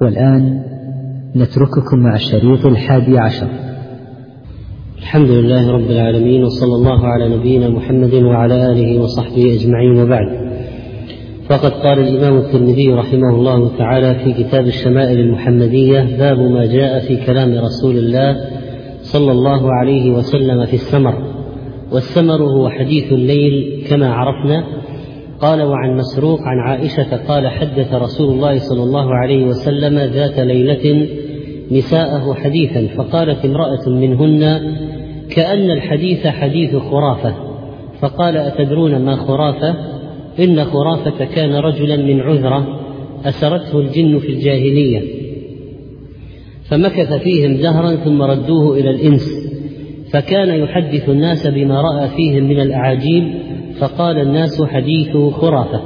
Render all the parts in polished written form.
والآن نترككم مع الشريط 11. الحمد لله رب العالمين، وصلى الله على نبينا محمد وعلى آله وصحبه أجمعين، وبعد. فقد قال الإمام الترمذي رحمه الله تعالى في كتاب الشمائل المحمدية: باب ما جاء في كلام رسول الله صلى الله عليه وسلم في السمر. والسمر هو حديث الليل كما عرفنا. قال: وعن مسروق عن عائشة قال: حدث رسول الله صلى الله عليه وسلم ذات ليلة نساءه حديثا، فقالت امرأة منهن: كأن الحديث حديث خرافة. فقال: أتدرون ما خرافة؟ إن خرافة كان رجلا من عذرة أسرته الجن في الجاهلية، فمكث فيهم دهرا ثم ردوه إلى الإنس، فكان يحدث الناس بما رأى فيهم من الأعاجيب، فقال الناس: حديث خرافة.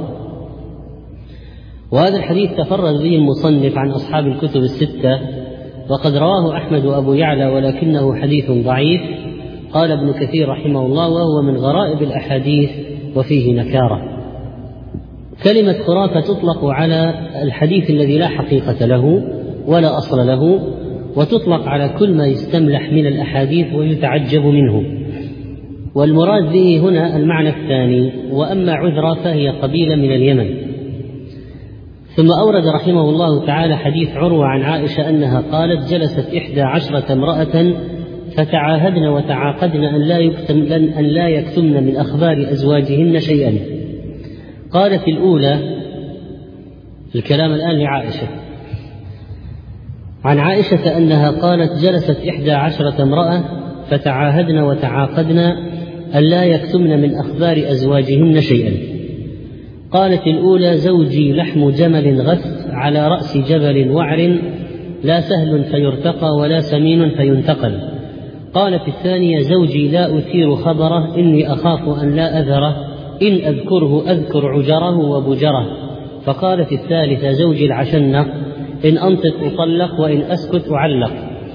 وهذا الحديث تفرد به المصنف عن أصحاب الكتب الستة، وقد رواه أحمد وأبو يعلى، ولكنه حديث ضعيف. قال ابن كثير رحمه الله: وهو من غرائب الأحاديث وفيه نكارة. كلمة خرافة تطلق على الحديث الذي لا حقيقة له ولا أصل له، وتطلق على كل ما يستملح من الأحاديث ويتعجب منه. والمراد به هنا المعنى الثاني. وأما عذرة فهي قبيلة من اليمن. ثم أورد رحمه الله تعالى حديث عروة عن عائشة أنها قالت: جلست 11 امرأة فتعاهدن وتعاقدن أن لا يكتمن من أخبار أزواجهن شيئا. قالت الأولى، الكلام الآن لعائشة، عن عائشة أنها قالت: جلست 11 امرأة فتعاهدن وتعاقدن أن لا يكتمن من أخبار أزواجهن شيئا. قالت الأولى: زوجي لحم جمل غث على رأس جبل وعر، لا سهل فيرتقى ولا سمين فينتقل. قالت الثانية: زوجي لا أثير خبره، إني أخاف أن لا أذره، إن أذكره أذكر عجره وبجره. فقالت الثالثة: زوجي العشنق، إن أنطق أطلق وإن أسكت أعلق.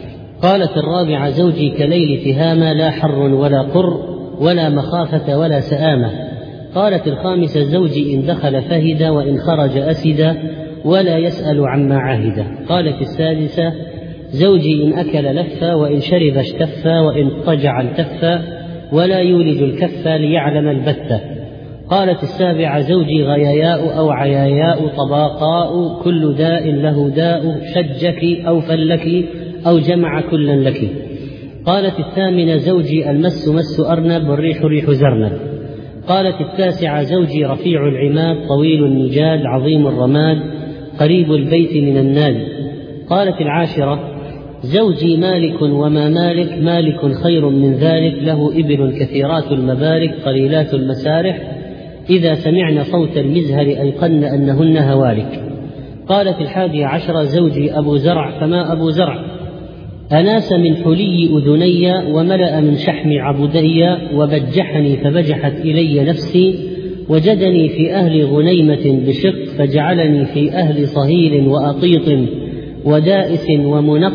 قالت الرابعة: زوجي كليل تهامة، لا حر ولا قر ولا مخافة ولا سآمة. قالت الخامسة: زوجي إن دخل فهد وإن خرج أسد ولا يسأل عما عاهد. قالت السادسة: زوجي إن أكل لفا وإن شرب اشتفا وإن اضطجع التفا ولا يولج الكف ليعلم البتة. قالت السابعة: زوجي غياياء أو عياياء طباقاء، كل داء له داء، شجك أو فلك أو جمع كلا لك. قالت الثامنة: زوجي المس مس أرنب والريح ريح زرنب. قالت التاسعة: زوجي رفيع العماد، طويل النجاد، عظيم الرماد، قريب البيت من الناد. قالت العاشرة: زوجي مالك وما مالك، مالك خير من ذلك، له إبل كثيرات المبارك قليلات المسارح، إذا سمعن صوت المزهر أيقن أنهن هوالك. قالت الحادية عشرة: زوجي أبو زرع، فما أبو زرع؟ أناس من حلي أذني وملأ من شحم عبدي، وبجحني فبجحت إلي نفسي، وجدني في أهل غنيمة بشق، فجعلني في أهل صهيل وأطيط ودائس ومنق،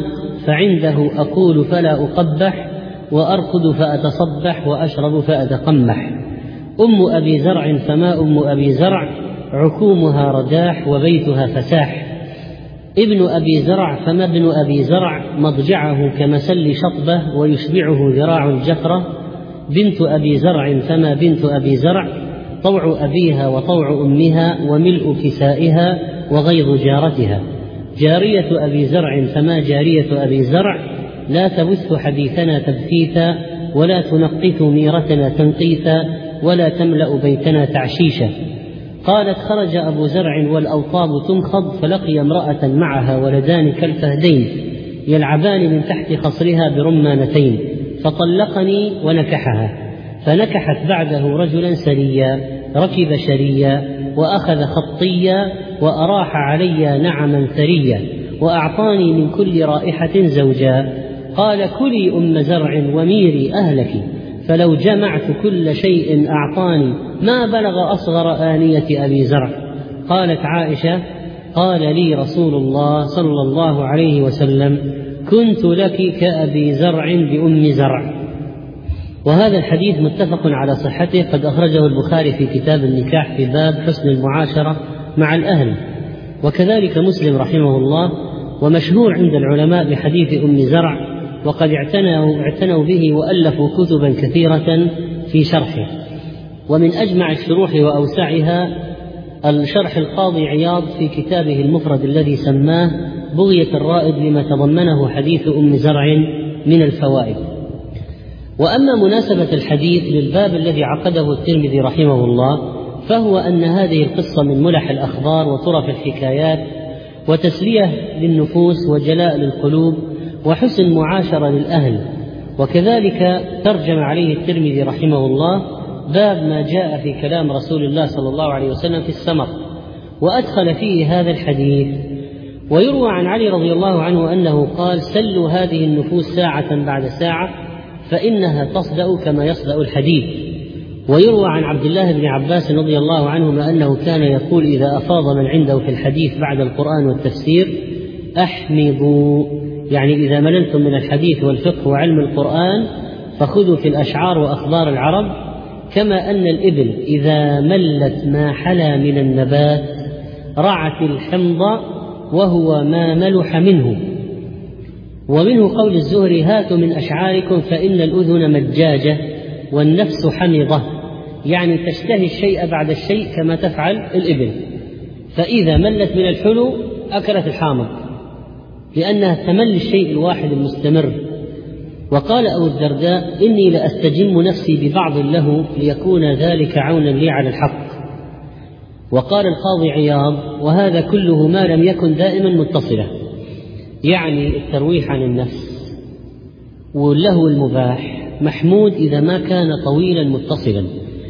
فعنده أقول فلا أقبح، وأرقد فأتصبح، وأشرب فأتقمح. أم أبي زرع، فما أم أبي زرع؟ عكومها رداح وبيتها فساح. ابن أبي زرع، فما ابن أبي زرع؟ مضجعه كمسل شطبة ويشبعه ذراع الجفرة. بنت أبي زرع، فما بنت أبي زرع؟ طوع أبيها وطوع أمها وملء كسائها وغيظ جارتها. جارية أبي زرع، فما جارية أبي زرع؟ لا تبث حديثنا تبثيثا، ولا تنقث ميرتنا تنقيثا، ولا تملأ بيتنا تعشيشا. قالت: خرج أبو زرع والأوطاب تنخض، فلقي امرأة معها ولدان كالفهدين يلعبان من تحت خصرها برمانتين، فطلقني ونكحها. فنكحت بعده رجلا سريا، ركب شريا، وأخذ خطيا، وأراح علي نعما ثريا، وأعطاني من كل رائحة زوجا. قال: كلي أم زرع وميري أهلك، فلو جمعت كل شيء أعطاني ما بلغ أصغر آنية أبي زرع. قالت عائشة: قال لي رسول الله صلى الله عليه وسلم: كنت لك كأبي زرع بأم زرع. وهذا الحديث متفق على صحته، قد أخرجه البخاري في كتاب النكاح في باب حسن المعاشرة مع الأهل، وكذلك مسلم رحمه الله ومشهور عند العلماء بحديث أم زرع، وقد اعتنوا به وألفوا كتبا كثيرة في شرحه. ومن أجمع الشروح وأوسعها الشرح القاضي عياض في كتابه المفرد الذي سماه بغية الرائد لما تضمنه حديث أم زرع من الفوائد. وأما مناسبة الحديث للباب الذي عقده الترمذي رحمه الله، فهو أن هذه القصة من ملح الأخبار وطرف الحكايات وتسلية للنفوس وجلاء للقلوب وحسن معاشرة للأهل. وكذلك ترجم عليه الترمذي رحمه الله باب ما جاء في كلام رسول الله صلى الله عليه وسلم في السمر، وأدخل فيه هذا الحديث. ويروى عن علي رضي الله عنه أنه قال: سلوا هذه النفوس ساعة بعد ساعة فإنها تصدأ كما يصدأ الحديد. ويروى عن عبد الله بن عباس رضي الله عنهما أنه كان يقول إذا أفاض من عنده في الحديث بعد القرآن والتفسير: أحمضوا، يعني إذا مللتم من الحديث والفقه وعلم القرآن فخذوا في الأشعار وأخبار العرب. كما أن الإبل إذا ملت ما حلا من النبات رعت الحمض وهو ما ملح منه. ومنه قول الزهري: هاتوا من أشعاركم فإن الأذن مجاجة والنفس حمضة، يعني تشتهي الشيء بعد الشيء كما تفعل الإبل، فإذا ملت من الحلو أكلت الحامض لأنها تمل الشيء الواحد المستمر. وقال أبو الدرداء: إني لأستجم نفسي ببعض له ليكون ذلك عونا لي على الحق. وقال القاضي عياض: وهذا كله ما لم يكن دائما متصلا، يعني الترويح عن النفس واللهو المباح محمود إذا ما كان طويلا متصلا.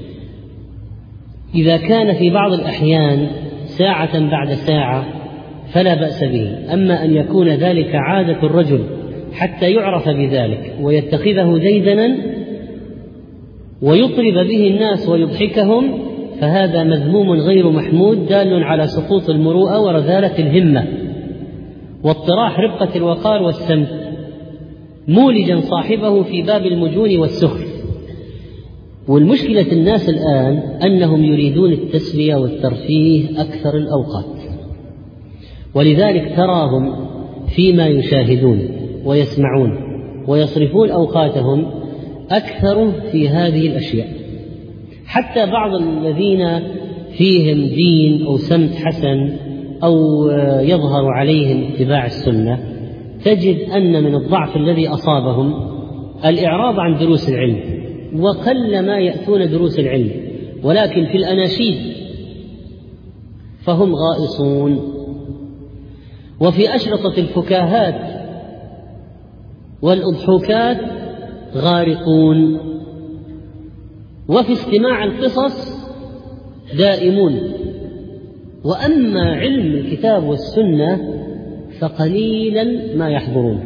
إذا كان في بعض الأحيان ساعة بعد ساعة فلا بأس به، أما أن يكون ذلك عادة الرجل حتى يعرف بذلك ويتخذه ديدنا ويطرب به الناس ويضحكهم، فهذا مذموم غير محمود دال على سقوط المروءة ورذالة الهمة واضطراح رقة الوقار والسمت، مولجا صاحبه في باب المجون والسخر. والمشكلة الناس الآن أنهم يريدون التسلية والترفيه أكثر الأوقات، ولذلك تراهم فيما يشاهدون ويسمعون ويصرفون أوقاتهم أكثر في هذه الأشياء. حتى بعض الذين فيهم دين أو سمت حسن أو يظهر عليهم اتباع السنة، تجد أن من الضعف الذي أصابهم الإعراض عن دروس العلم، وقل ما يأتون دروس العلم، ولكن في الأناشيد فهم غائصون، وفي أشرطة الفكاهات والأضحوكات غارقون، وفي استماع القصص دائمون. وأما علم الكتاب والسنة فقليلا ما يحضرون.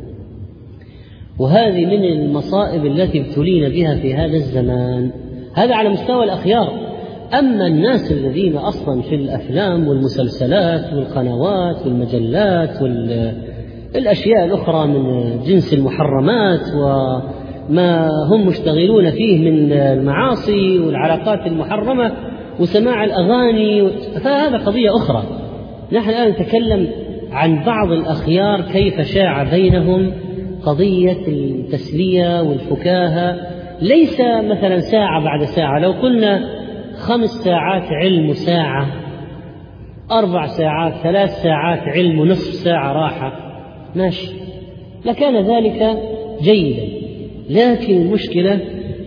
وهذه من المصائب التي ابتلينا بها في هذا الزمان، هذا على مستوى الأخيار. أما الناس الذين أصلا في الأفلام والمسلسلات والقنوات والمجلات والأشياء الأخرى من جنس المحرمات وما هم مشتغلون فيه من المعاصي والعلاقات المحرمة وسماع الأغاني، فهذا قضية أخرى. نحن الآن نتكلم عن بعض الأخيار كيف شاع بينهم قضية التسلية والفكاهة، ليس مثلا ساعة بعد ساعة. لو قلنا 5 ساعات علم ساعة، 4 ساعات، 3 ساعات علم ونصف ساعة راحة، ماشي، لكان ذلك جيدا. لكن المشكلة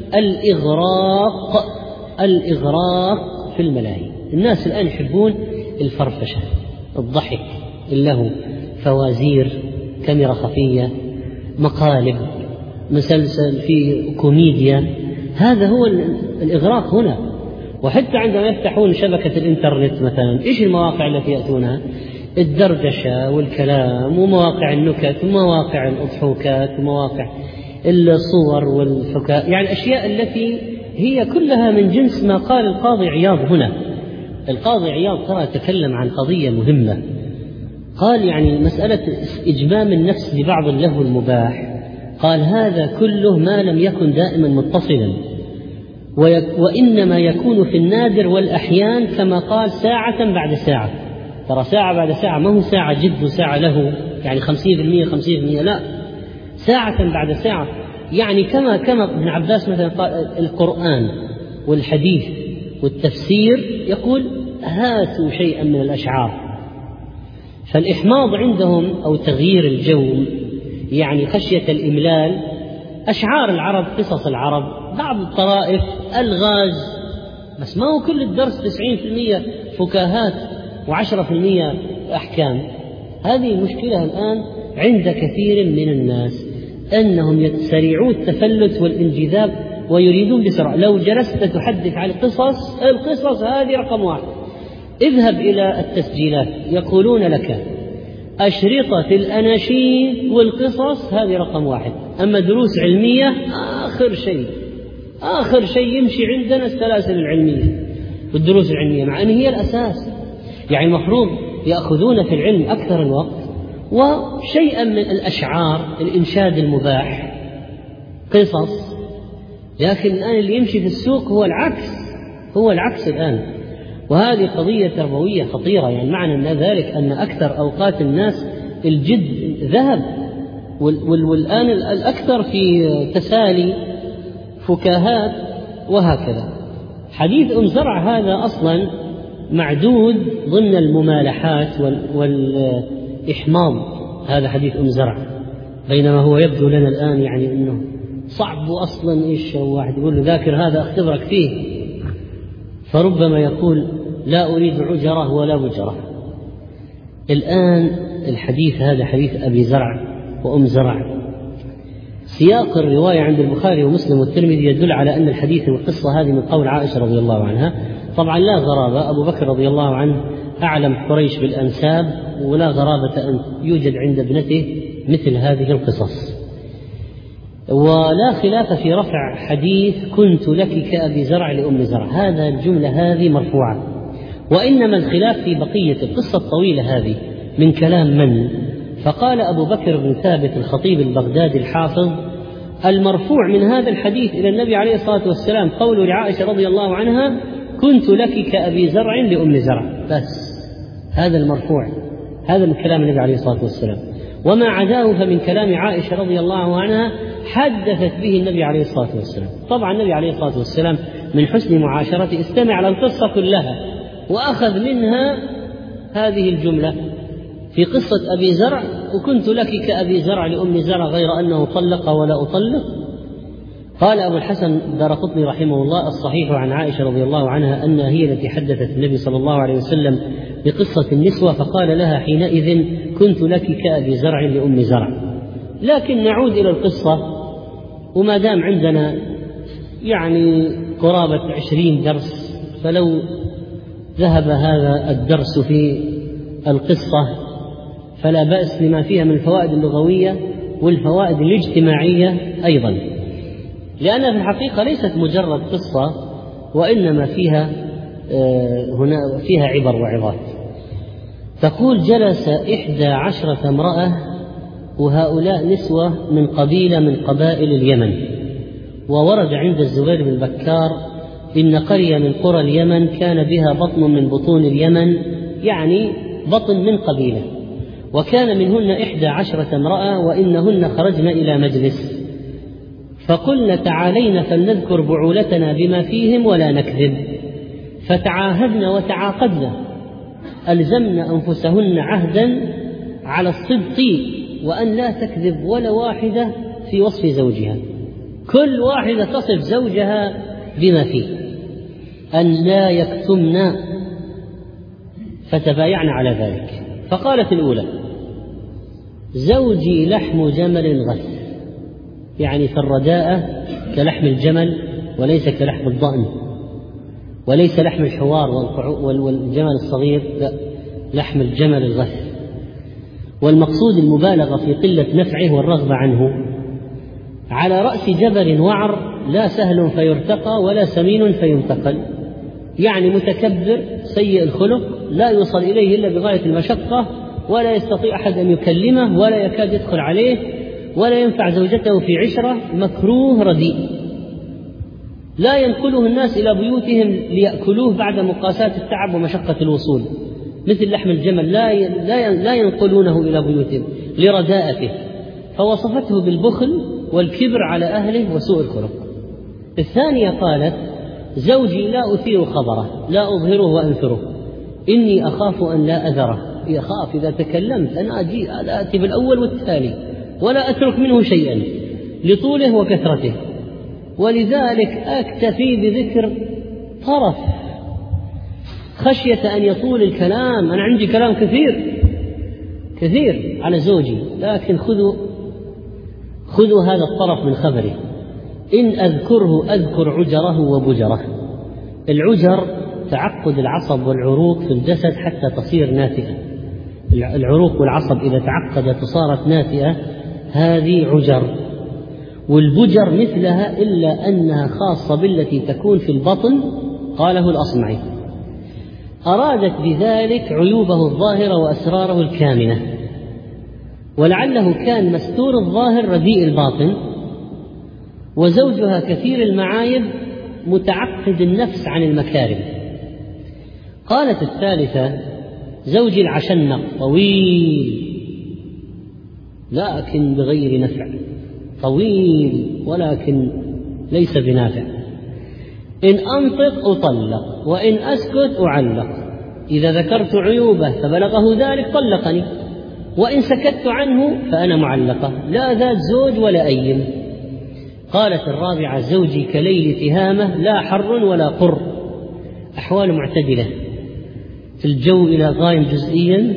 الإغراق في الملاهي. الناس الآن يحبون الفرفشة، الضحك، اللهو، فوازير، كاميرا خفية، مقالب، مسلسل في كوميديا، هذا هو الإغراق هنا. وحتى عندما يفتحون شبكة الإنترنت مثلا، إيش المواقع التي يأتونها؟ الدردشة والكلام ومواقع النكت ومواقع الأضحوكات ومواقع الصور والحكاية، يعني الأشياء التي هي كلها من جنس ما قال القاضي عياض هنا. القاضي عياض ترى تكلم عن قضية مهمة، قال يعني مسألة إجمام النفس ببعض اللهو المباح، قال هذا كله ما لم يكن دائما متصلا، وإنما يكون في النادر والأحيان، كما قال ساعة بعد ساعة. ترى ساعة بعد ساعة ما هو ساعة جد وساعة له، يعني 50%، لا، ساعة بعد ساعة. يعني كما ابن عباس مثلا قال القرآن والحديث والتفسير يقول هاتوا شيئا من الأشعار. فالإحماض عندهم أو تغيير الجو يعني خشية الإملال، أشعار العرب، قصص العرب، بعض الطرائف، ألغاز، بس ما هو كل الدرس 90% فكاهات و10% أحكام. هذه المشكلة الآن عند كثير من الناس، أنهم يسرعون التفلت والانجذاب ويريدون بسرعة. لو جلست تحدث عن القصص هذه رقم 1. اذهب إلى التسجيلات يقولون لك أشرطة الأناشيد والقصص هذه رقم 1. أما دروس علمية آخر شيء يمشي عندنا السلاسل العلمية والدروس العلمية، مع أن هي الأساس. يعني المفروض يأخذون في العلم أكثر الوقت وشيئا من الأشعار، الإنشاد المباح، قصص. لكن الآن اللي يمشي في السوق هو العكس الآن. وهذه قضية تربوية خطيرة. يعني معنى ذلك أن أكثر أوقات الناس الجد ذهب، والآن الأكثر في تسالي، فكاهات، وهكذا. حديث أم زرع هذا أصلا معدود ضمن الممالحات والإحماض، هذا حديث أم زرع، بينما هو يبدو لنا الآن يعني أنه صعب أصلا. إيش واحد يقول له ذاكر هذا أختبرك فيه، فربما يقول لا أريد عجرة ولا بجرة. الآن الحديث هذا حديث أبي زرع وأم زرع. سياق الرواية عند البخاري ومسلم والترمذي يدل على أن الحديث والقصة هذه من قول عائشة رضي الله عنها. طبعا لا غرابة، أبو بكر رضي الله عنه أعلم قريش بالأنساب، ولا غرابة أن يوجد عند ابنته مثل هذه القصص. ولا خلاف في رفع حديث كنت لك كأبي زرع لأم زرع، هذا الجملة هذه مرفوعة. وإنما الخلاف في بقية القصة الطويلة هذه من كلام من. فقال أبو بكر بن ثابت الخطيب البغدادي الحافظ: المرفوع من هذا الحديث إلى النبي عليه الصلاة والسلام قول لعائشة رضي الله عنها كنت لك كأبي زرع لأم زرع، بس هذا المرفوع، هذا من كلام النبي عليه الصلاة والسلام. وما عداه فمن كلام عائشة رضي الله عنها حدثت به النبي عليه الصلاة والسلام. طبعا النبي عليه الصلاة والسلام من حسن معاشرته استمع على القصة كلها وأخذ منها هذه الجملة في قصة أبي زرع: وكنت لك كأبي زرع لأم زرع غير أنه طلق ولا أطلق. قال أبو الحسن الدارقطني رحمه الله: الصحيح عن عائشة رضي الله عنها أنها هي التي حدثت النبي صلى الله عليه وسلم بقصة النسوة، فقال لها حينئذ كنت لك كأبي زرع لأم زرع. لكن نعود إلى القصة، وما دام عندنا يعني قرابة 20 درس، فلو ذهب هذا الدرس في القصة فلا بأس لما فيها من الفوائد اللغوية والفوائد الاجتماعية أيضا، لأنها في الحقيقة ليست مجرد قصة، وإنما فيها عبر وعظات. تقول: جلس 11 امرأة، وهؤلاء نسوة من قبيلة من قبائل اليمن. وورد عند الزبير بن بكار إن قرية من قرى اليمن كان بها بطن من بطون اليمن، يعني بطن من قبيلة، وكان منهن 11 امرأة، وإنهن خرجن إلى مجلس فقلن: تعالين فلنذكر بعولتنا بما فيهم ولا نكذب. فتعاهدن وتعاقدن، ألزمن أنفسهن عهدا على الصدق وأن لا تكذب ولا واحدة في وصف زوجها، كل واحدة تصف زوجها بما فيه، أن لا يكتمن. فتبايعن على ذلك. فقالت الأولى: زوجي لحم جمل غث، يعني في الرداءة كلحم الجمل وليس كلحم الضأن، وليس لحم الحوار والجمل الصغير، لا، لحم الجمل الغث، والمقصود المبالغة في قلة نفعه والرغبة عنه. على رأس جبل وعر، لا سهل فيرتقى ولا سمين فينتقل، يعني متكبر سيء الخلق لا يوصل إليه إلا بغاية المشقة، ولا يستطيع أحد أن يكلمه، ولا يكاد يدخل عليه، ولا ينفع زوجته في عشرة، مكروه رديء، لا ينقله الناس إلى بيوتهم ليأكلوه بعد مقاساة التعب ومشقة الوصول، مثل لحم الجمل لا ينقلونه إلى بيوتهم، لرداءته، فوصفته بالبخل والكبر على أهله وسوء الخلق. الثانية قالت: زوجي لا أثير خبره، لا أظهره وأنثره، إني أخاف أن لا أذره، يخاف إذا تكلمت أن آتي بالأول والتالي ولا أترك منه شيئا لطوله وكثرته، ولذلك أكتفي بذكر طرف خشية أن يطول الكلام. أنا عندي كلام كثير على زوجي، لكن خذوا هذا الطرف من خبره. إن أذكره أذكر عجره وبجره. العجر تعقد العصب والعروق في الجسد حتى تصير ناتئة. العروق والعصب إذا تعقدت وصارت ناتئة هذه عجر. والبجر مثلها إلا أنها خاصة بالتي تكون في البطن، قاله الأصمعي. أرادت بذلك عيوبه الظاهرة وأسراره الكامنة، ولعله كان مستور الظاهر رديء الباطن، وزوجها كثير المعايب متعقد النفس عن المكارم. قالت الثالثة: زوجي العشنق طويل لكن بغير نفع، طويل ولكن ليس بنافع، إن أنطق أطلق وإن أسكت أعلق، إذا ذكرت عيوبه فبلغه ذلك طلقني، وإن سكت عنه فأنا معلقة، لا ذات زوج ولا أيم. قالت الرابعة: زوجي كليل تهامة، لا حر ولا قر، أحوال معتدلة في الجو إلى غاية جزئيا،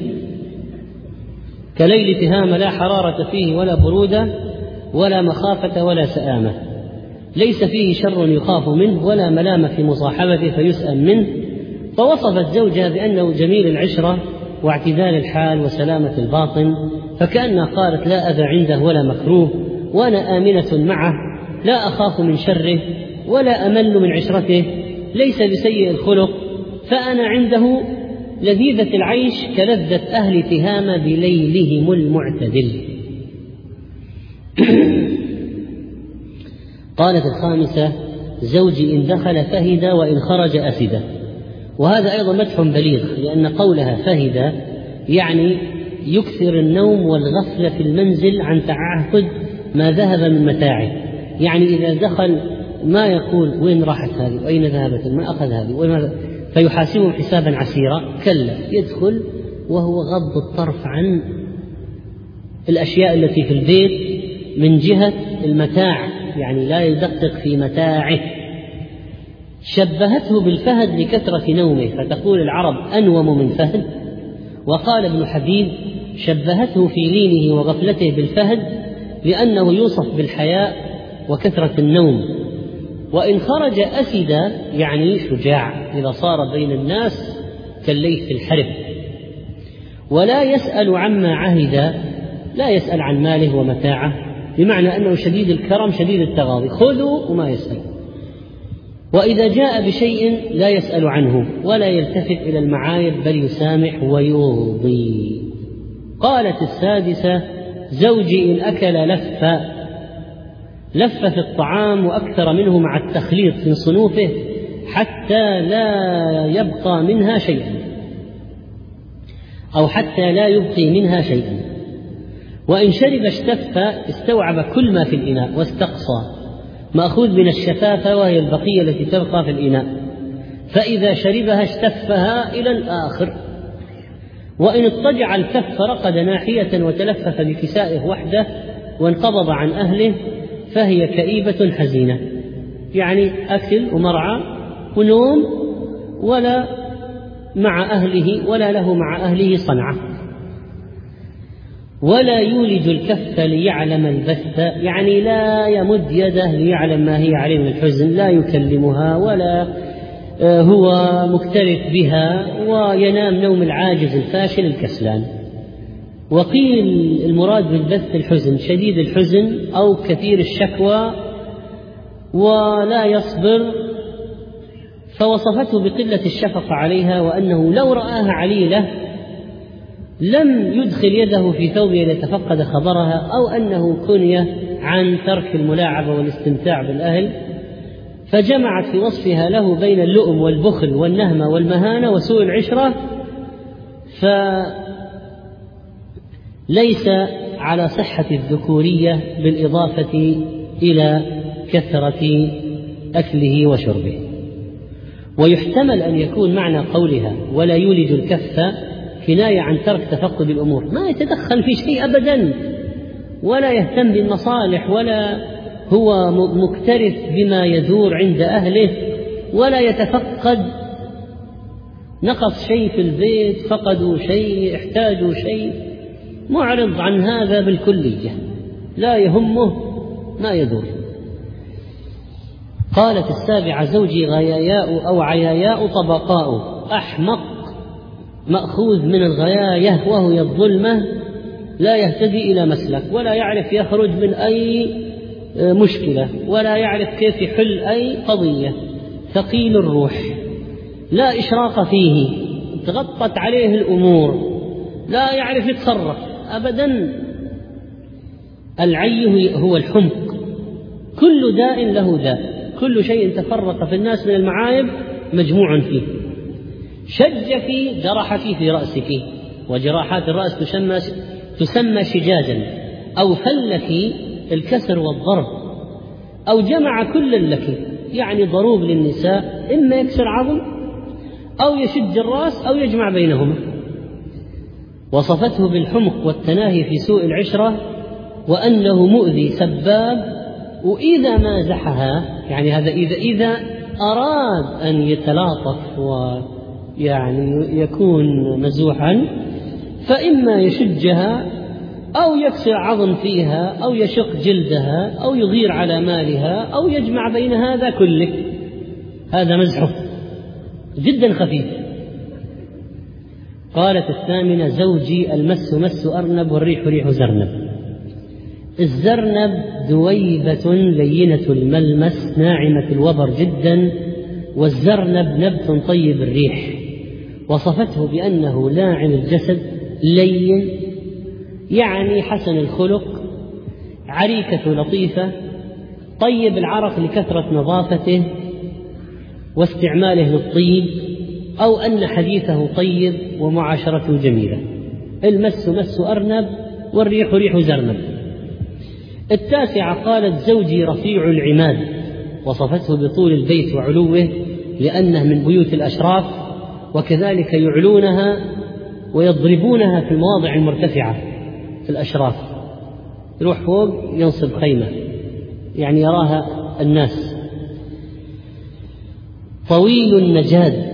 كليل تهامة لا حرارة فيه ولا برودة ولا مخافة ولا سآمة، ليس فيه شر يخاف منه ولا ملامة في مصاحبته فيسأم منه. فوصفت زوجها بأنه جميل العشرة واعتدال الحال وسلامة الباطن، فكأنها قالت: لا أذى عنده ولا مكروه، وأنا آمنة معه، لا أخاف من شره ولا أمل من عشرته، ليس بسيء الخلق، فأنا عنده لذيذة العيش كلذة أهل تهامة بليلهم المعتدل. قالت الخامسة: زوجي إن دخل فهد وإن خرج أفد. وهذا أيضا مدح بليغ، لأن قولها فهد يعني يكثر النوم والغفلة في المنزل عن تعهد ما ذهب من متاعه، يعني إذا دخل ما يقول وين راحت هذه وأين ذهبت، ما أخذ هذه، فيحاسبه حسابا عسيرا. كلا، يدخل وهو غض الطرف عن الأشياء التي في البيت من جهة المتاع، يعني لا يدقق في متاعه. شبهته بالفهد لكثرة نومه، فتقول العرب: أنوم من فهد. وقال ابن حبيب: شبهته في لينه وغفلته بالفهد لأنه يوصف بالحياء وكثرة النوم. وإن خرج أسد يعني شجاع، إذا صار بين الناس كالليث في الحرب. ولا يسأل عما عهد، لا يسأل عن ماله ومتاعه، بمعنى أنه شديد الكرم شديد التغاضي، خذوا وما يسأل. وإذا جاء بشيء لا يسأل عنه ولا يلتفت إلى المعايب، بل يسامح ويوضي. قالت السادسة: زوجي إن أكل لف في الطعام وأكثر منه مع التخليط في صنوفه حتى لا يبقى منها شيئا، أو حتى لا يبقي منها شيئا. وإن شرب اشتف، استوعب كل ما في الإناء واستقصى، مأخوذ من الشفافة وهي البقية التي تبقى في الإناء، فإذا شربها اشتفها إلى الآخر. وإن اضطجع الكف رقد ناحية وتلفف بكسائه وحده وانقبض عن أهله، فهي كئيبة حزينة، يعني أكل ومرعى ونوم، ولا مع أهله ولا له مع أهله صنعة. ولا يولج الكف ليعلم البث، يعني لا يمد يده ليعلم ما هي عليه من الحزن، لا يكلمها ولا هو مكترث بها، وينام نوم العاجز الفاشل الكسلان. وقيل المراد بالبث الحزن، شديد الحزن أو كثير الشكوى ولا يصبر، فوصفته بقلة الشفقة عليها، وأنه لو رآها عليلة لم يدخل يده في ثوبه ليتفقد خبرها، أو أنه كني عن ترك الملاعبة والاستمتاع بالأهل، فجمعت في وصفها له بين اللؤم والبخل والنهمة والمهانة وسوء العشرة، فليس على صحة الذكورية بالإضافة إلى كثرة أكله وشربه. ويحتمل أن يكون معنى قولها ولا يولج الكف كناية عن ترك تفقد الأمور، ما يتدخل في شيء أبدا، ولا يهتم بالمصالح، ولا هو مكترث بما يدور عند أهله، ولا يتفقد نقص شيء في البيت، فقدوا شيء، احتاجوا شيء، معرض عن هذا بالكلية، لا يهمه ما يدور. قالت السابعة: زوجي غياياء أو عياياء طبقاء، أحمق مأخوذ من الغياية وهي الظلمة، لا يهتدي إلى مسلك، ولا يعرف يخرج من أي مشكلة، ولا يعرف كيف يحل أي قضية، ثقيل الروح، لا إشراق فيه، تغطت عليه الأمور، لا يعرف يتصرف أبدا. العي هو الحمق، كل داء له داء، كل شيء تفرق في الناس من المعايب مجموع فيه. شجك جرحك في رأسك، وجراحات الرأس تسمى شجاجا، أو فلك الكسر والضرب، أو جمع كل لك، يعني ضروب للنساء، إما يكسر عظم أو يشج الرأس أو يجمع بينهما. وصفته بالحمق والتناهي في سوء العشرة، وأنه مؤذي سباب، وإذا مازحها، يعني هذا إذا أراد أن يتلاطف ويعني يكون مزوحا، فإما يشجها أو يكسر عظم فيها أو يشق جلدها أو يغير على مالها أو يجمع بين هذا كله. هذا مزحه جدا خفيف. قالت الثامنة: زوجي المس مس أرنب والريح ريح زرنب. الزرنب دويبة لينة الملمس ناعمة الوبر جدا، والزرنب نبت طيب الريح. وصفته بأنه لاعن الجسد، لين يعني حسن الخلق، عريكة لطيفة، طيب العرق لكثرة نظافته واستعماله للطيب، أو أن حديثه طيب ومعاشرته جميلة. المس مس أرنب والريح ريح زرنب. التاسعة قالت: زوجي رفيع العماد. وصفته بطول البيت وعلوه، لأنه من بيوت الأشراف، وكذلك يعلونها ويضربونها في المواضع المرتفعة في الأشراف، يروح فوق ينصب خيمة يعني يراها الناس. طويل النجاد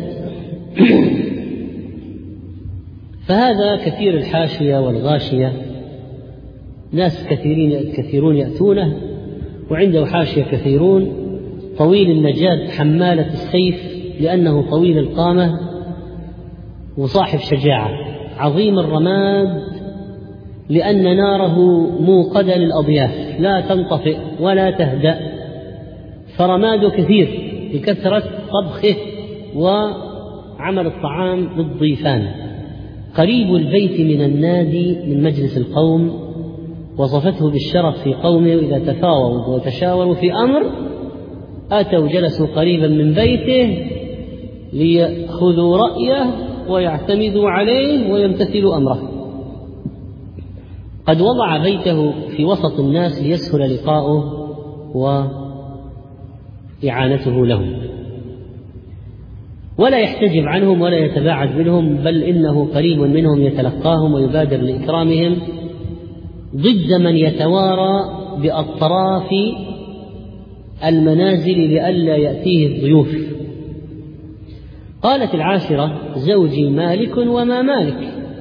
فهذا كثير الحاشية والغاشية، ناس كثيرون يأتونه وعنده حاشية كثيرون. طويل النجاد حمالة السيف، لأنه طويل القامة وصاحب شجاعة. عظيم الرماد، لأن ناره موقدة للأضياف، لا تنطفئ ولا تهدأ، فرماده كثير بكثرة طبخه وعمل الطعام للضيفان. قريب البيت من النادي من مجلس القوم. وصفته بالشرف في قومه، إذا تفاوضوا وتشاوروا في أمر أتوا جلسوا قريبا من بيته ليأخذوا رأيه ويعتمدوا عليه ويمتثلوا أمره. قد وضع بيته في وسط الناس ليسهل لقاؤه وإعانته لهم، ولا يحتجب عنهم ولا يتباعد منهم، بل إنه قريب منهم يتلقاهم ويبادر لإكرامهم، ضد من يتوارى بأطراف المنازل لئلا يأتيه الضيوف. قالت العاشرة: زوجي مالك وما مالك.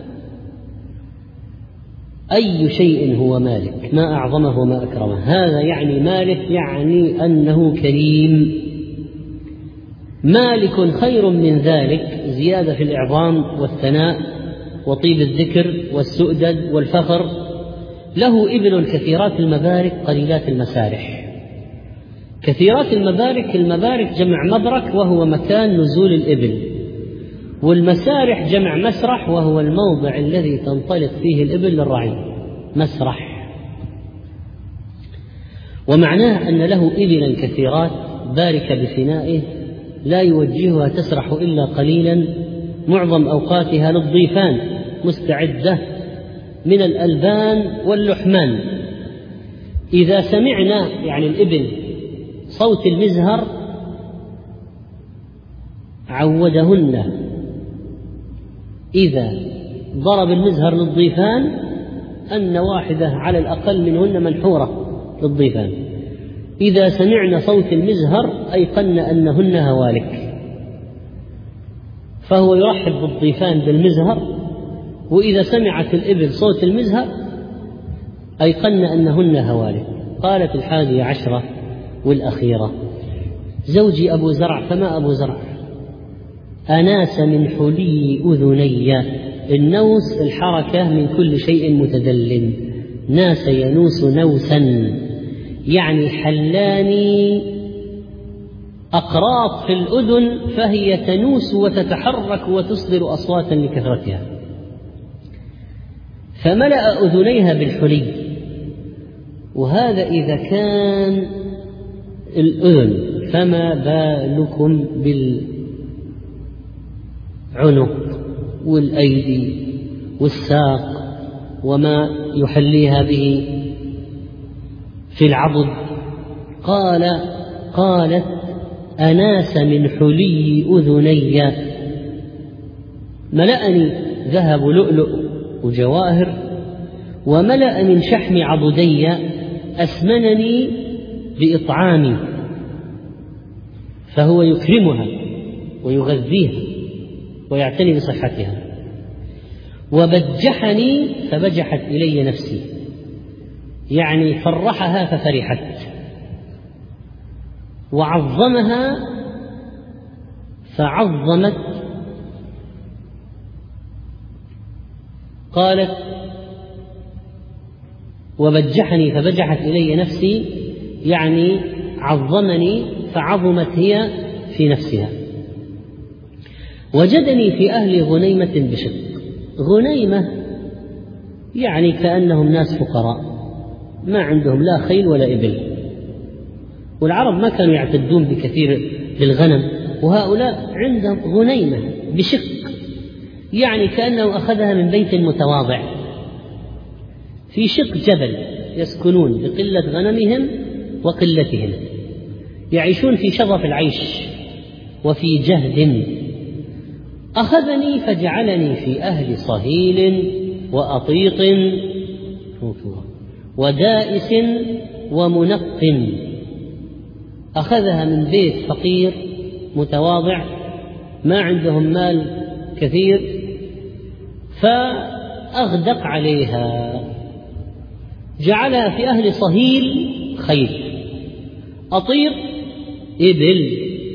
أي شيء هو مالك، ما أعظمه وما أكرمه. هذا يعني مالك، يعني أنه كريم. مالك خير من ذلك، زيادة في الإعظام والثناء وطيب الذكر والسؤدد والفخر. له إبل كثيرات المبارك قليلات المسارح. كثيرات المبارك، المبارك جمع مبرك وهو مكان نزول الإبل، والمسارح جمع مسرح وهو الموضع الذي تنطلق فيه الإبل للرعي، مسرح. ومعناه أن له إبلا كثيرات بارك بفنائه، لا يوجهها تسرح إلا قليلا، معظم أوقاتها للضيفان، مستعدة من الألبان واللحمان. إذا سمعنا يعني الإبل صوت المزهر عودهن إذا ضرب المزهر للضيفان أن واحدة على الأقل منهن منحورة للضيفان. إذا سمعنا صوت المزهر أيقن أنهن هوالك، فهو يرحب بالضيفان بالمزهر، وإذا سمعت الإبل صوت المزهر أيقن أنهن هوالك. قالت 11 والأخيرة: زوجي أبو زرع. فما أبو زرع؟ أناس من حلي أذني. النوس الحركة من كل شيء متدلل، ناس ينوس نوسا، يعني حلاني أقراط في الأذن فهي تنوس وتتحرك وتصدر أصواتا لكثرتها. فملأ أذنيها بالحلي. وهذا إذا كان الأذن، فما بالكم بالعنق والأيدي والساق وما يحليها به في العضد. قالت: أناس من حلي أذني، ملأني ذهب لؤلؤ وجواهر، وملأ من شحم عضدي، أسمنني بإطعامي. فهو يكرمها ويغذيها ويعتني بصحتها. وبجحني فبجحت إلي نفسي، يعني فرحها ففرحت، وعظمها فعظمت. قالت: وبجحني فبجحت إلي نفسي، يعني عظمني فعظمت هي في نفسها. وجدني في أهل غنيمة بشق. غنيمة يعني كأنهم ناس فقراء ما عندهم لا خيل ولا إبل، والعرب ما كانوا يعتدون بكثير بالغنم، وهؤلاء عندهم غنيمة بشق، يعني كأنه أخذها من بيت متواضع في شق جبل يسكنون بقلة غنمهم وقلتهم، يعيشون في شظف العيش وفي جهد. أخذني فجعلني في أهل صهيل وأطيط ودائس ومنق. أخذها من بيت فقير متواضع ما عندهم مال كثير، فأغدق عليها. جعلها في أهل صهيل خيل، أطيط إبل،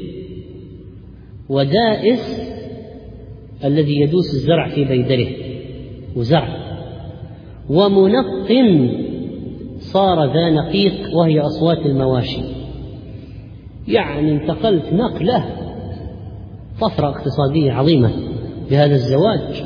ودائس الذي يدوس الزرع في بيدره وزرع، ومنق صار ذا نقيق وهي أصوات المواشي. يعني انتقلت نقلة طفرة اقتصادية عظيمة بهذا الزواج.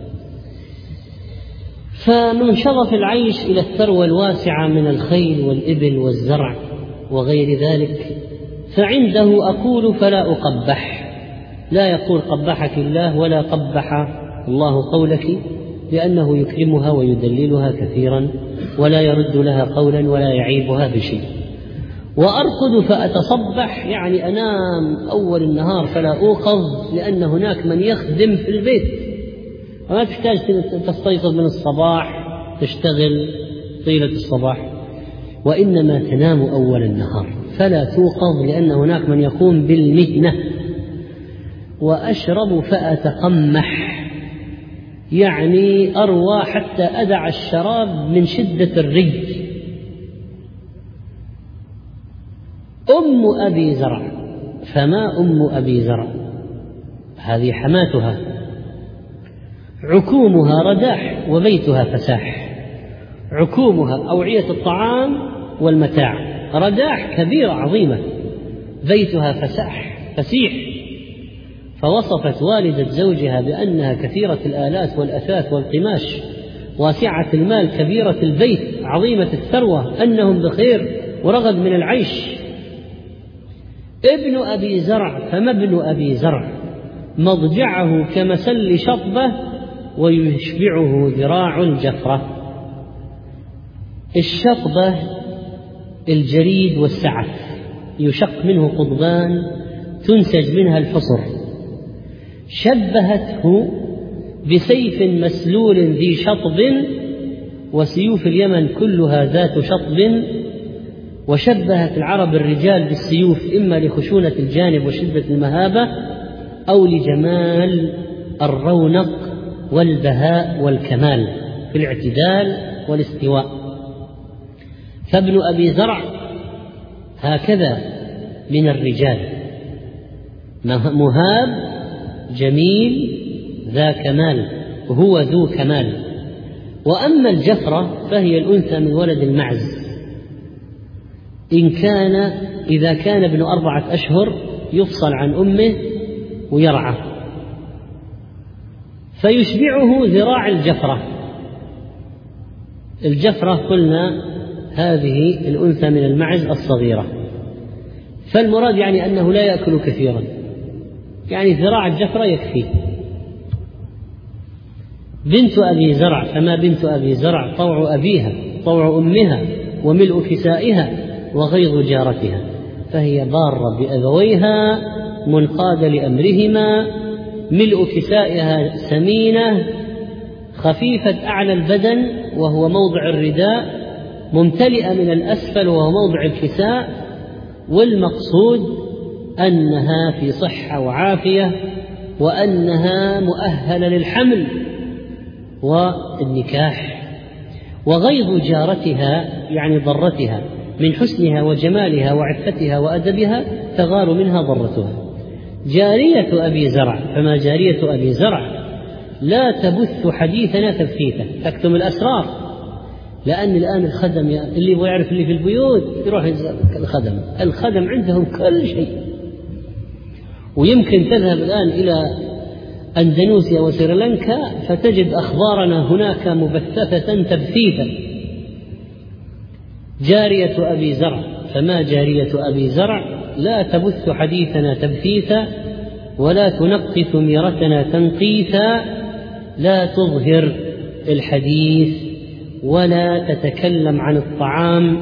فمن شظف العيش إلى الثروة الواسعة من الخيل والإبل والزرع وغير ذلك. فعنده أقول فلا أقبح، لا يقول قبحك الله ولا قبح الله قولك، لأنه يكرمها ويدللها كثيرا ولا يرد لها قولا ولا يعيبها بشيء. وأرقد فأتصبح، يعني أنام أول النهار فلا أوقظ، لأن هناك من يخدم في البيت، وما تحتاج تستيقظ من الصباح تشتغل طيلة الصباح، وإنما تنام أول النهار فلا توقظ، لأن هناك من يقوم بالمهنة. وأشرب فأتقمح، يعني أروى حتى أدع الشراب من شدة الري. أم أبي زرع. فما أم أبي زرع؟ هذه حماتها، عكومها رداح وبيتها فساح. عكومها أوعية الطعام والمتاع، رداح كبيرة عظيمة، بيتها فساح فسيح. فوصفت والدة زوجها بأنها كثيرة الآلات والأثاث والقماش، واسعة المال، كبيرة البيت، عظيمة الثروة، أنهم بخير ورغد من العيش. ابن أبي زرع. فما ابن أبي زرع؟ مضجعه كمسل شطبة ويشبعه ذراع الجفرة. الشطبة الجريد والسعف، يشق منه قضبان تنسج منها الحصر. شبهته بسيف مسلول ذي شطب، وسيوف اليمن كلها ذات شطب. وشبهت العرب الرجال بالسيوف إما لخشونة الجانب وشدة المهابة، أو لجمال الرونق والبهاء والكمال في الاعتدال والاستواء. فابن أبي زرع هكذا من الرجال، مهاب جميل ذا كمال، وهو ذو كمال. وأما الجفرة فهي الأنثى من ولد المعز، إذا كان ابن 4 أشهر يفصل عن أمه ويرعى، فيشبعه ذراع الجفرة. الجفرة قلنا هذه الأنثى من المعز الصغيرة، فالمراد يعني أنه لا يأكل كثيرا، يعني ذراع الجفرة يكفي. بنت أبي زرع، فما بنت أبي زرع طوع أبيها طوع أمها وملء كسائها وغيظ جارتها، فهي بارة بأبويها منقادة لأمرهما، ملء كسائها سمينة خفيفة أعلى البدن وهو موضع الرداء، ممتلئة من الأسفل وهو موضع الكساء. والمقصود أنها في صحة وعافية، وأنها مؤهلة للحمل والنكاح. وغيظ جارتها يعني ضرتها، من حسنها وجمالها وعفتها وأدبها تغار منها ضرتها. جارية أبي زرع، فما جارية أبي زرع لا تبث حديثنا تبثيثا، تكتم الأسرار، لأن الآن الخدم اللي يبغى يعرف اللي في البيوت يروح الخدم عندهم كل شيء. ويمكن تذهب الآن إلى أندونيسيا وسريلانكا فتجد أخبارنا هناك مبثثة تبثيثا. جارية أبي زرع، فما جارية أبي زرع لا تبث حديثنا تبثيثا، ولا تنقث ميرتنا تنقيثا، لا تظهر الحديث ولا تتكلم عن الطعام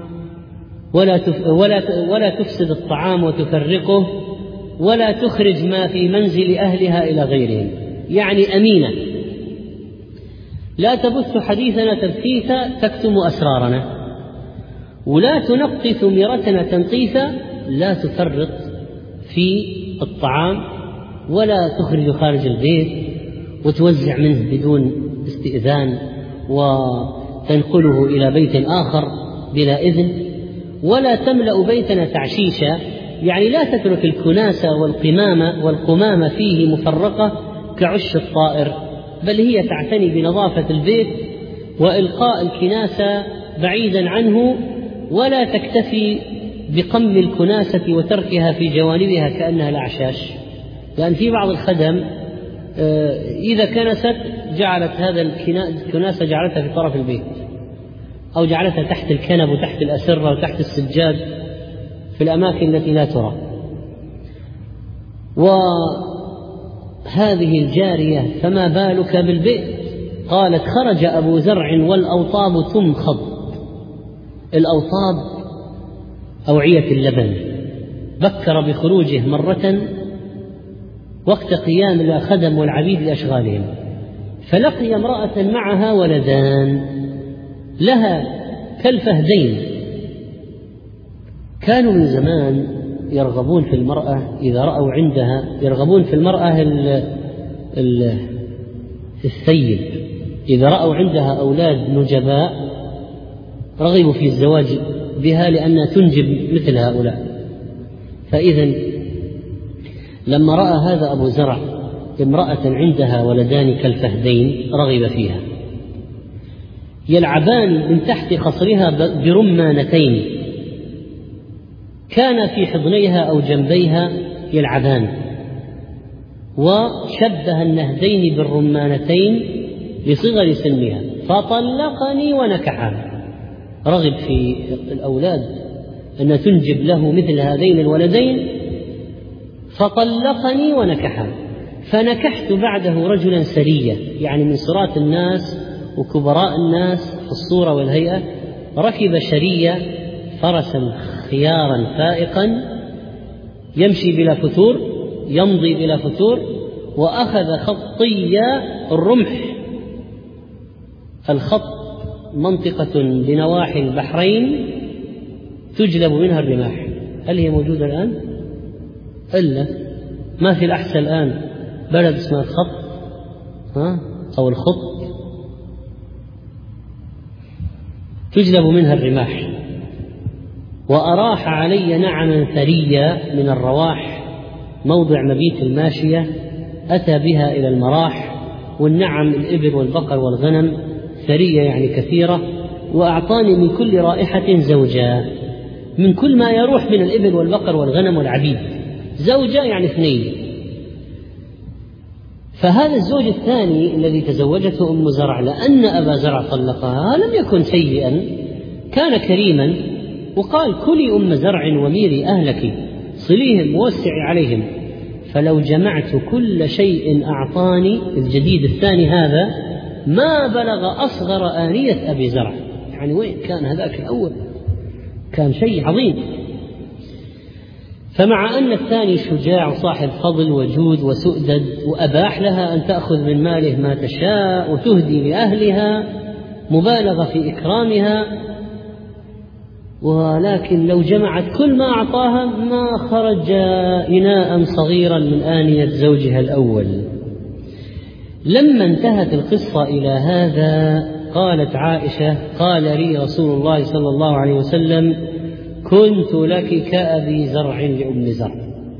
ولا تفسد الطعام وتفرقه، ولا تخرج ما في منزل أهلها إلى غيرهم، يعني أمينة. لا تبث حديثنا تبثيثا، تكتم أسرارنا. ولا تنقث ميرتنا تنقيثا، لا تفرط في الطعام ولا تخرج خارج البيت وتوزع منه بدون استئذان وتنقله إلى بيت آخر بلا إذن. ولا تملأ بيتنا تعشيشا، يعني لا تترك الكناسة والقمامة فيه مفرقة كعش الطائر، بل هي تعتني بنظافة البيت وإلقاء الكناسة بعيدا عنه، ولا تكتفي بقم الكناسة وتركها في جوانبها كأنها الأعشاش. لأن في بعض الخدم إذا كنست جعلت هذا الكناسة جعلتها في طرف البيت، أو جعلتها تحت الكنب وتحت الأسرة وتحت السجاد في الأماكن التي لا ترى. وهذه الجارية فما بالك بالبيت؟ قالت: خرج أبو زرع والأوطاب تمخض. الأوطاب أوعية اللبن. بكر بخروجه مرة وقت قيام الخدم والعبيد لأشغالهم، فلقي امرأة معها ولدان لها كالفهدين. كانوا من زمان يرغبون في المرأة إذا رأوا عندها، يرغبون في المرأة الثيب، إذا رأوا عندها أولاد نجباء رغبوا في الزواج بها لأنها تنجب مثل هؤلاء. فإذا لما رأى هذا أبو زرع امرأة عندها ولدان كالفهدين رغب فيها، يلعبان من تحت خصرها برمانتين، كان في حضنيها أو جنبيها يلعبان، وشبه النهدين بالرمانتين لصغر سنها، فطلقني ونكحها. رغب في الأولاد أن تنجب له مثل هذين الولدين، فطلقني ونكحها. فنكحت بعده رجلا سريا، يعني من سراة الناس وكبراء الناس في الصورة والهيئة، ركب شرية فرسا خيارا فائقا يمشي بلا فتور، يمضي بلا فتور، وأخذ خطي الرمح. الخط منطقة بنواحي البحرين تجلب منها الرماح. هل هي موجودة الآن؟ إلا ما في الأحسن الآن بلد اسمه الخط أو الخط تجلب منها الرماح. وأراح علي نعما ثريا من الرواح، موضع مبيت الماشية، أتى بها إلى المراح. والنعم الإبل والبقر والغنم، ثرية يعني كثيرة. وأعطاني من كل رائحة زوجا، من كل ما يروح من الإبل والبقر والغنم والعبيد، زوجة يعني اثنين. فهذا الزوج الثاني الذي تزوجته أم زرع، لأن أبا زرع طلقها، لم يكن سيئا، كان كريما، وقال: كلي أم زرع وميري أهلك، صليهم ووسعي عليهم. فلو جمعت كل شيء أعطاني الجديد الثاني هذا ما بلغ أصغر آنية أبي زرع. يعني وين كان هذاك الأول؟ كان شيء عظيم. فمع أن الثاني شجاع وصاحب فضل وجود وسؤدد، وأباح لها أن تأخذ من ماله ما تشاء وتهدي لأهلها، مبالغة في إكرامها، ولكن لو جمعت كل ما أعطاها ما خرج إناء صغيرا من آنية زوجها الأول. لما انتهت القصة إلى هذا قالت عائشة: قال لي رسول الله صلى الله عليه وسلم: كنت لك كأبي زرع لأم زرع.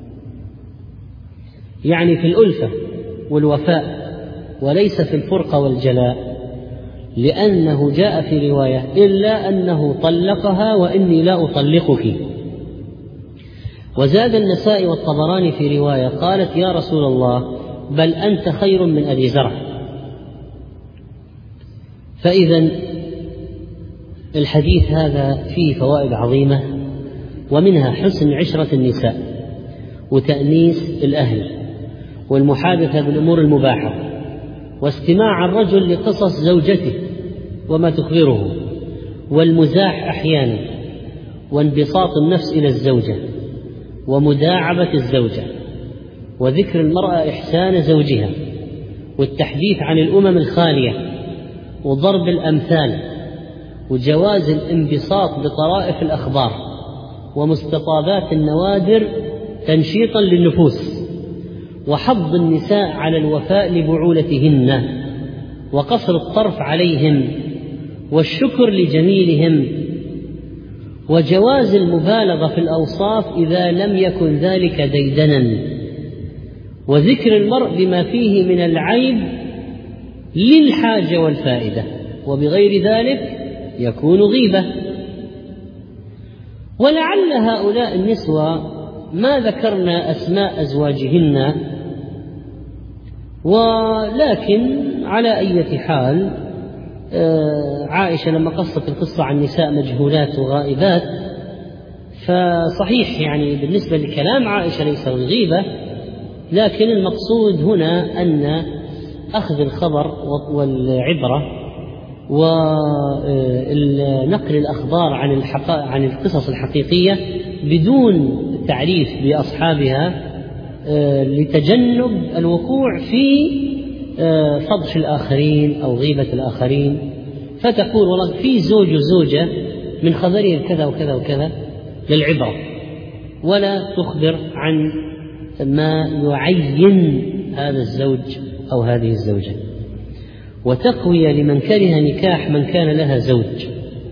يعني في الألفة والوفاء، وليس في الفرقة والجلاء، لأنه جاء في رواية: إلا أنه طلقها وإني لا أطلقك. وزاد النسائي والطبراني في رواية قالت: يا رسول الله، بل أنت خير من أبي زرع. فإذا الحديث هذا فيه فوائد عظيمة، ومنها حسن عشرة النساء، وتأنيس الأهل، والمحادثة بالأمور المباحة، واستماع الرجل لقصص زوجته وما تخبره، والمزاح أحيانا، وانبساط النفس إلى الزوجة، ومداعبة الزوجة، وذكر المرأة إحسان زوجها، والتحديث عن الأمم الخالية، وضرب الأمثال، وجواز الانبساط بطرائف الأخبار ومستطابات النوادر تنشيطا للنفوس، وحض النساء على الوفاء لبعولتهن، وقصر الطرف عليهم، والشكر لجميلهم، وجواز المبالغة في الأوصاف إذا لم يكن ذلك ديدنا، وذكر المرء بما فيه من العيب للحاجة والفائدة، وبغير ذلك يكون غيبة. ولعل هؤلاء النسوة ما ذكرنا أسماء أزواجهن، ولكن على أي حال عائشة لما قصت القصة عن نساء مجهولات وغائبات، فصحيح يعني بالنسبة لكلام عائشة ليس الغيبة، لكن المقصود هنا أن أخذ الخبر والعبرة ونقل الأخبار عن القصص الحقيقية بدون تعريف بأصحابها، لتجنب الوقوع في فضح الآخرين أو غيبة الآخرين، فتقول والله في زوج وزوجة من خبرهم كذا وكذا وكذا للعبرة، ولا تخبر عن ما يعين هذا الزوج أو هذه الزوجة. وتقوية لمن كره نكاح من كان لها زوج،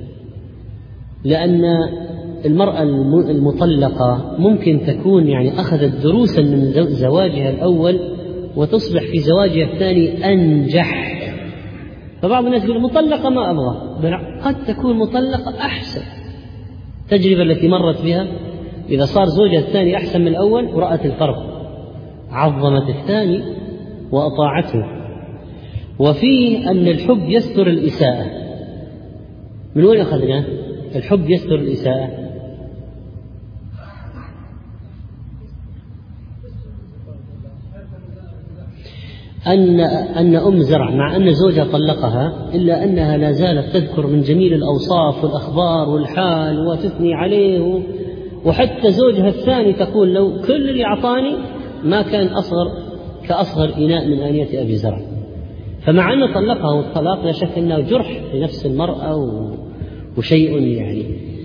لأن المرأة المطلقة ممكن تكون يعني أخذت دروسا من زواجها الأول وتصبح في زواجها الثاني أنجح. فبعض الناس يقول مطلقة ما أبغى، قد تكون مطلقة أحسن. التجربة التي مرت بها إذا صار زوجها الثاني أحسن من الأول ورأت الفرق عظمت الثاني وأطاعته. وفيه أن الحب يستر الإساءة. من وين أخذنا؟ الحب يستر الإساءة. أن أم زرع مع أن زوجها طلقها إلا أنها لا زالت تذكر من جميل الأوصاف والأخبار والحال وتثني عليه، وحتى زوجها الثاني تقول لو كل اللي أعطاني ما كان كأصغر إناء من آنية أبي زرع. فمع أنه طلقها، والطلاق لا شك أنه جرح لنفس المرأة وشيء يعني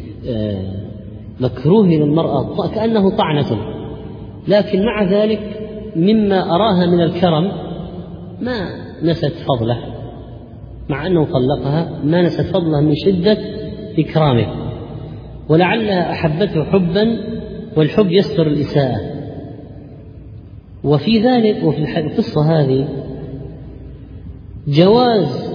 مكروه للمرأة كأنه طعنة، لكن مع ذلك مما أراها من الكرم ما نست فضله، مع أنه طلقها ما نست فضله من شدة إكرامه، ولعلها أحبته حبا، والحب يستر الإساءة. وفي ذلك وفي القصة هذه جواز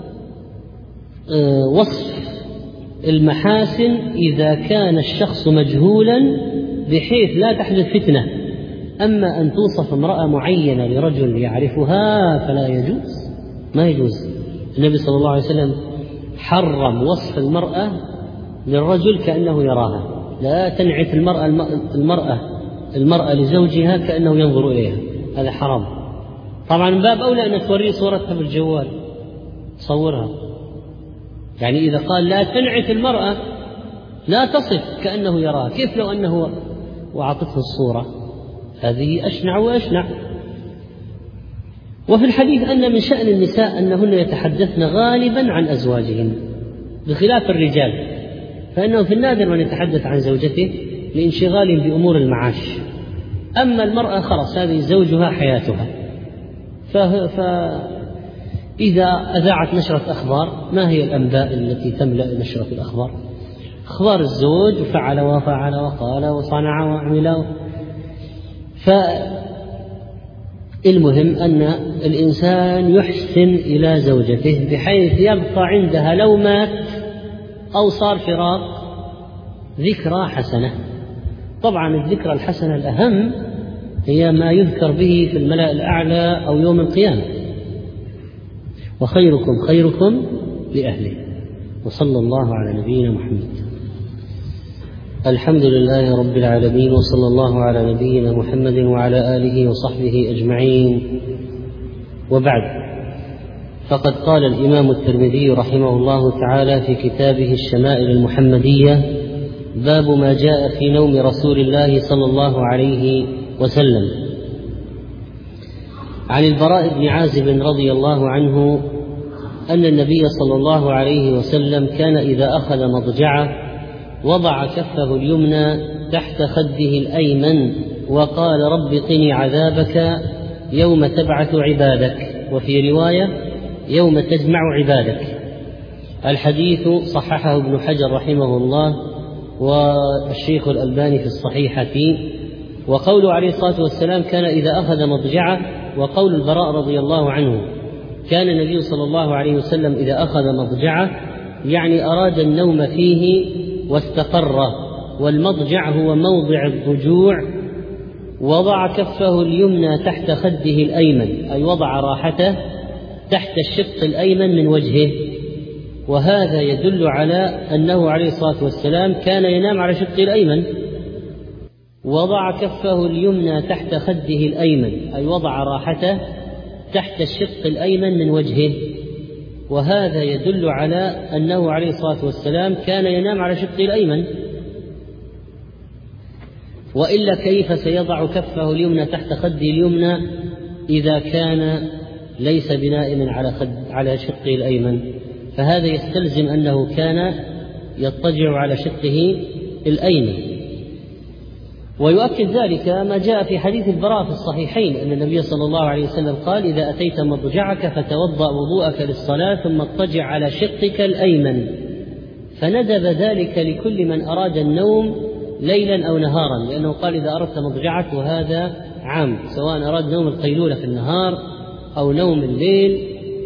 وصف المحاسن إذا كان الشخص مجهولا بحيث لا تحدث فتنة. أما أن توصف امرأة معينة لرجل يعرفها فلا يجوز، ما يجوز. النبي صلى الله عليه وسلم حرم وصف المرأة للرجل كأنه يراها، لا تنعت المرأة لزوجها كأنه ينظر إليها، هذا حرام. طبعا من باب أولى أن توريه صورتها بالجوال تصورها، يعني إذا قال لا تنعت المرأة لا تصف كأنه يراها، كيف لو أنه وأعطته الصورة؟ هذه أشنع وأشنع. وفي الحديث أن من شأن النساء أنهن يتحدثن غالبا عن أزواجهن بخلاف الرجال، فإنه في النادر من يتحدث عن زوجته لانشغال بأمور المعاش. أما المرأة خلاص هذه زوجها حياتها، فإذا أذاعت نشرة أخبار ما هي الأنباء التي تملأ نشرة الأخبار؟ أخبار الزوج، فعل وفعل وقال وصنع وعمل. فالمهم أن الإنسان يحسن إلى زوجته بحيث يبقى عندها لو مات أو صار فراق ذكرى حسنة. طبعا الذكرى الحسنة الأهم هي ما يذكر به في الملأ الأعلى أو يوم القيامة. وخيركم خيركم لأهله. وصلى الله على نبينا محمد. الحمد لله رب العالمين، وصلى الله على نبينا محمد وعلى آله وصحبه أجمعين، وبعد. فقد قال الإمام الترمذي رحمه الله تعالى في كتابه الشمائل المحمدية: باب ما جاء في نوم رسول الله صلى الله عليه وسلم. عن البراء بن عازب رضي الله عنه أن النبي صلى الله عليه وسلم كان إذا أخذ مضجعه وضع كفه اليمنى تحت خده الأيمن وقال: رب قني عذابك يوم تبعث عبادك، وفي رواية: يوم تجمع عبادك. الحديث صححه ابن حجر رحمه الله والشيخ الألباني في الصحيحة. وقوله عليه الصلاة والسلام كان إذا أخذ مضجعه، وقول البراء رضي الله عنه كان النبي صلى الله عليه وسلم إذا أخذ مضجعه يعني أراد النوم فيه واستقر، والمضجع هو موضع الضجوع. وضع كفه اليمنى تحت خده الأيمن أي وضع راحته تحت الشق الأيمن من وجهه، وهذا يدل على أنه عليه الصلاة والسلام كان ينام على شقه الأيمن. وضع كفه اليمنى تحت خده الأيمن أي وضع راحته تحت الشق الأيمن من وجهه، وهذا يدل على أنه عليه الصلاة والسلام كان ينام على شقه الأيمن، وإلا كيف سيضع كفه اليمنى تحت خده اليمنى إذا كان ليس بنائما على شقه الأيمن؟ فهذا يستلزم أنه كان يضطجع على شقه الأيمن. ويؤكد ذلك ما جاء في حديث البراء في الصحيحين أن النبي صلى الله عليه وسلم قال: إذا أتيت مضجعك فتوضأ وضوءك للصلاة ثم اضطجع على شقك الأيمن. فندب ذلك لكل من أراد النوم ليلا أو نهارا، لأنه قال: إذا أردت مضجعك، وهذا عام سواء أراد نوم القيلولة في النهار أو نوم الليل،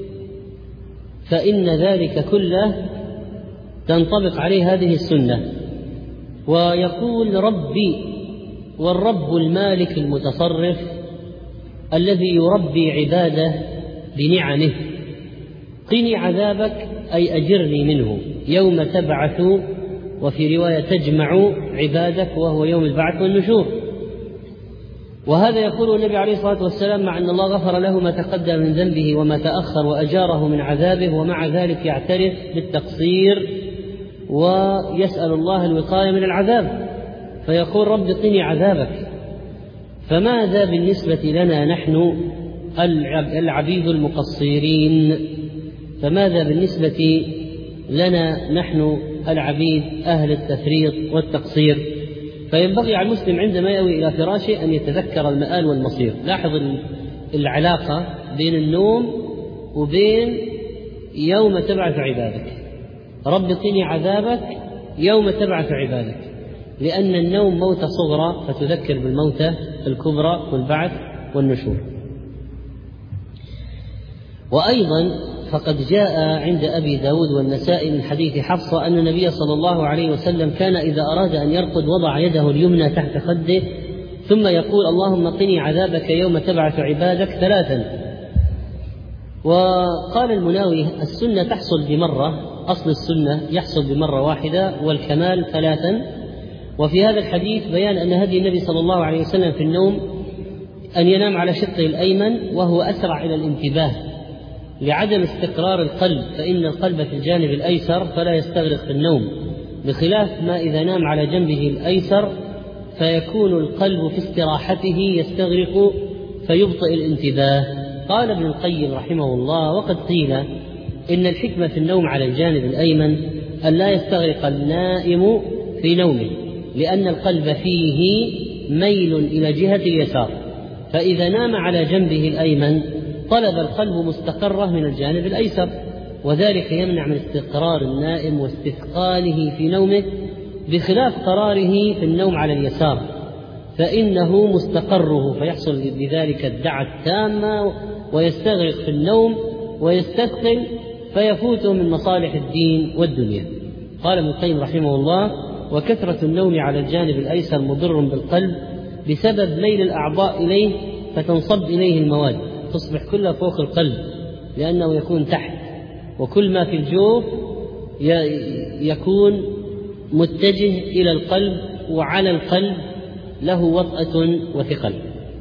فإن ذلك كله تنطبق عليه هذه السنة. ويقول: ربي، والرب المالك المتصرف الذي يربي عباده بنعمه. قني عذابك أي أجرني منه يوم تبعث، وفي رواية تجمع عبادك، وهو يوم البعث والنشور. وهذا يقول النبي عليه الصلاة والسلام مع أن الله غفر له ما تقدم من ذنبه وما تأخر وأجاره من عذابه، ومع ذلك يعترف بالتقصير ويسأل الله الوقاية من العذاب، فيقول رب قني عذابك. فماذا بالنسبة لنا نحن العبيد المقصرين؟ فماذا بالنسبة لنا نحن العبيد أهل التفريط والتقصير؟ فينبغي على المسلم عندما يأوي إلى فراشه أن يتذكر المآل والمصير. لاحظ العلاقة بين النوم وبين يوم تبعث عبادك. رب قني عذابك يوم تبعث عبادك، لأن النوم موتة صغرى فتذكر بالموتة الكبرى والبعث والنشور. وأيضا فقد جاء عند أبي داود والنسائي من حديث حفصة أن النبي صلى الله عليه وسلم كان إذا أراد أن يرقد وضع يده اليمنى تحت خده ثم يقول اللهم قني عذابك يوم تبعث عبادك 3. وقال المناوي السنة تحصل بمرة، أصل السنة يحصل بمرة واحدة والكمال 3. وفي هذا الحديث بيان أن هدي النبي صلى الله عليه وسلم في النوم أن ينام على شقه الأيمن وهو أسرع إلى الانتباه لعدم استقرار القلب، فإن القلب في الجانب الأيسر فلا يستغرق في النوم، بخلاف ما إذا نام على جنبه الأيسر فيكون القلب في استراحته يستغرق فيبطئ الانتباه. قال ابن القيم رحمه الله وقد قيل إن الحكمة في النوم على الجانب الأيمن أن لا يستغرق النائم في نومه، لأن القلب فيه ميل إلى جهة اليسار، فإذا نام على جنبه الأيمن طلب القلب مستقرة من الجانب الأيسر، وذلك يمنع من استقرار النائم واستثقاله في نومه، بخلاف قراره في النوم على اليسار فإنه مستقره، فيحصل بذلك الدعة التامة ويستغرق في النوم ويستثقل فيفوته من مصالح الدين والدنيا. قال ابن القيم رحمه الله وكثرة النوم على الجانب الأيسر مضر بالقلب بسبب ميل الأعضاء إليه فتنصب إليه المواد، تصبح كلها فوق القلب لأنه يكون تحت، وكل ما في الجوف يكون متجه إلى القلب وعلى القلب له وطأة وثقل.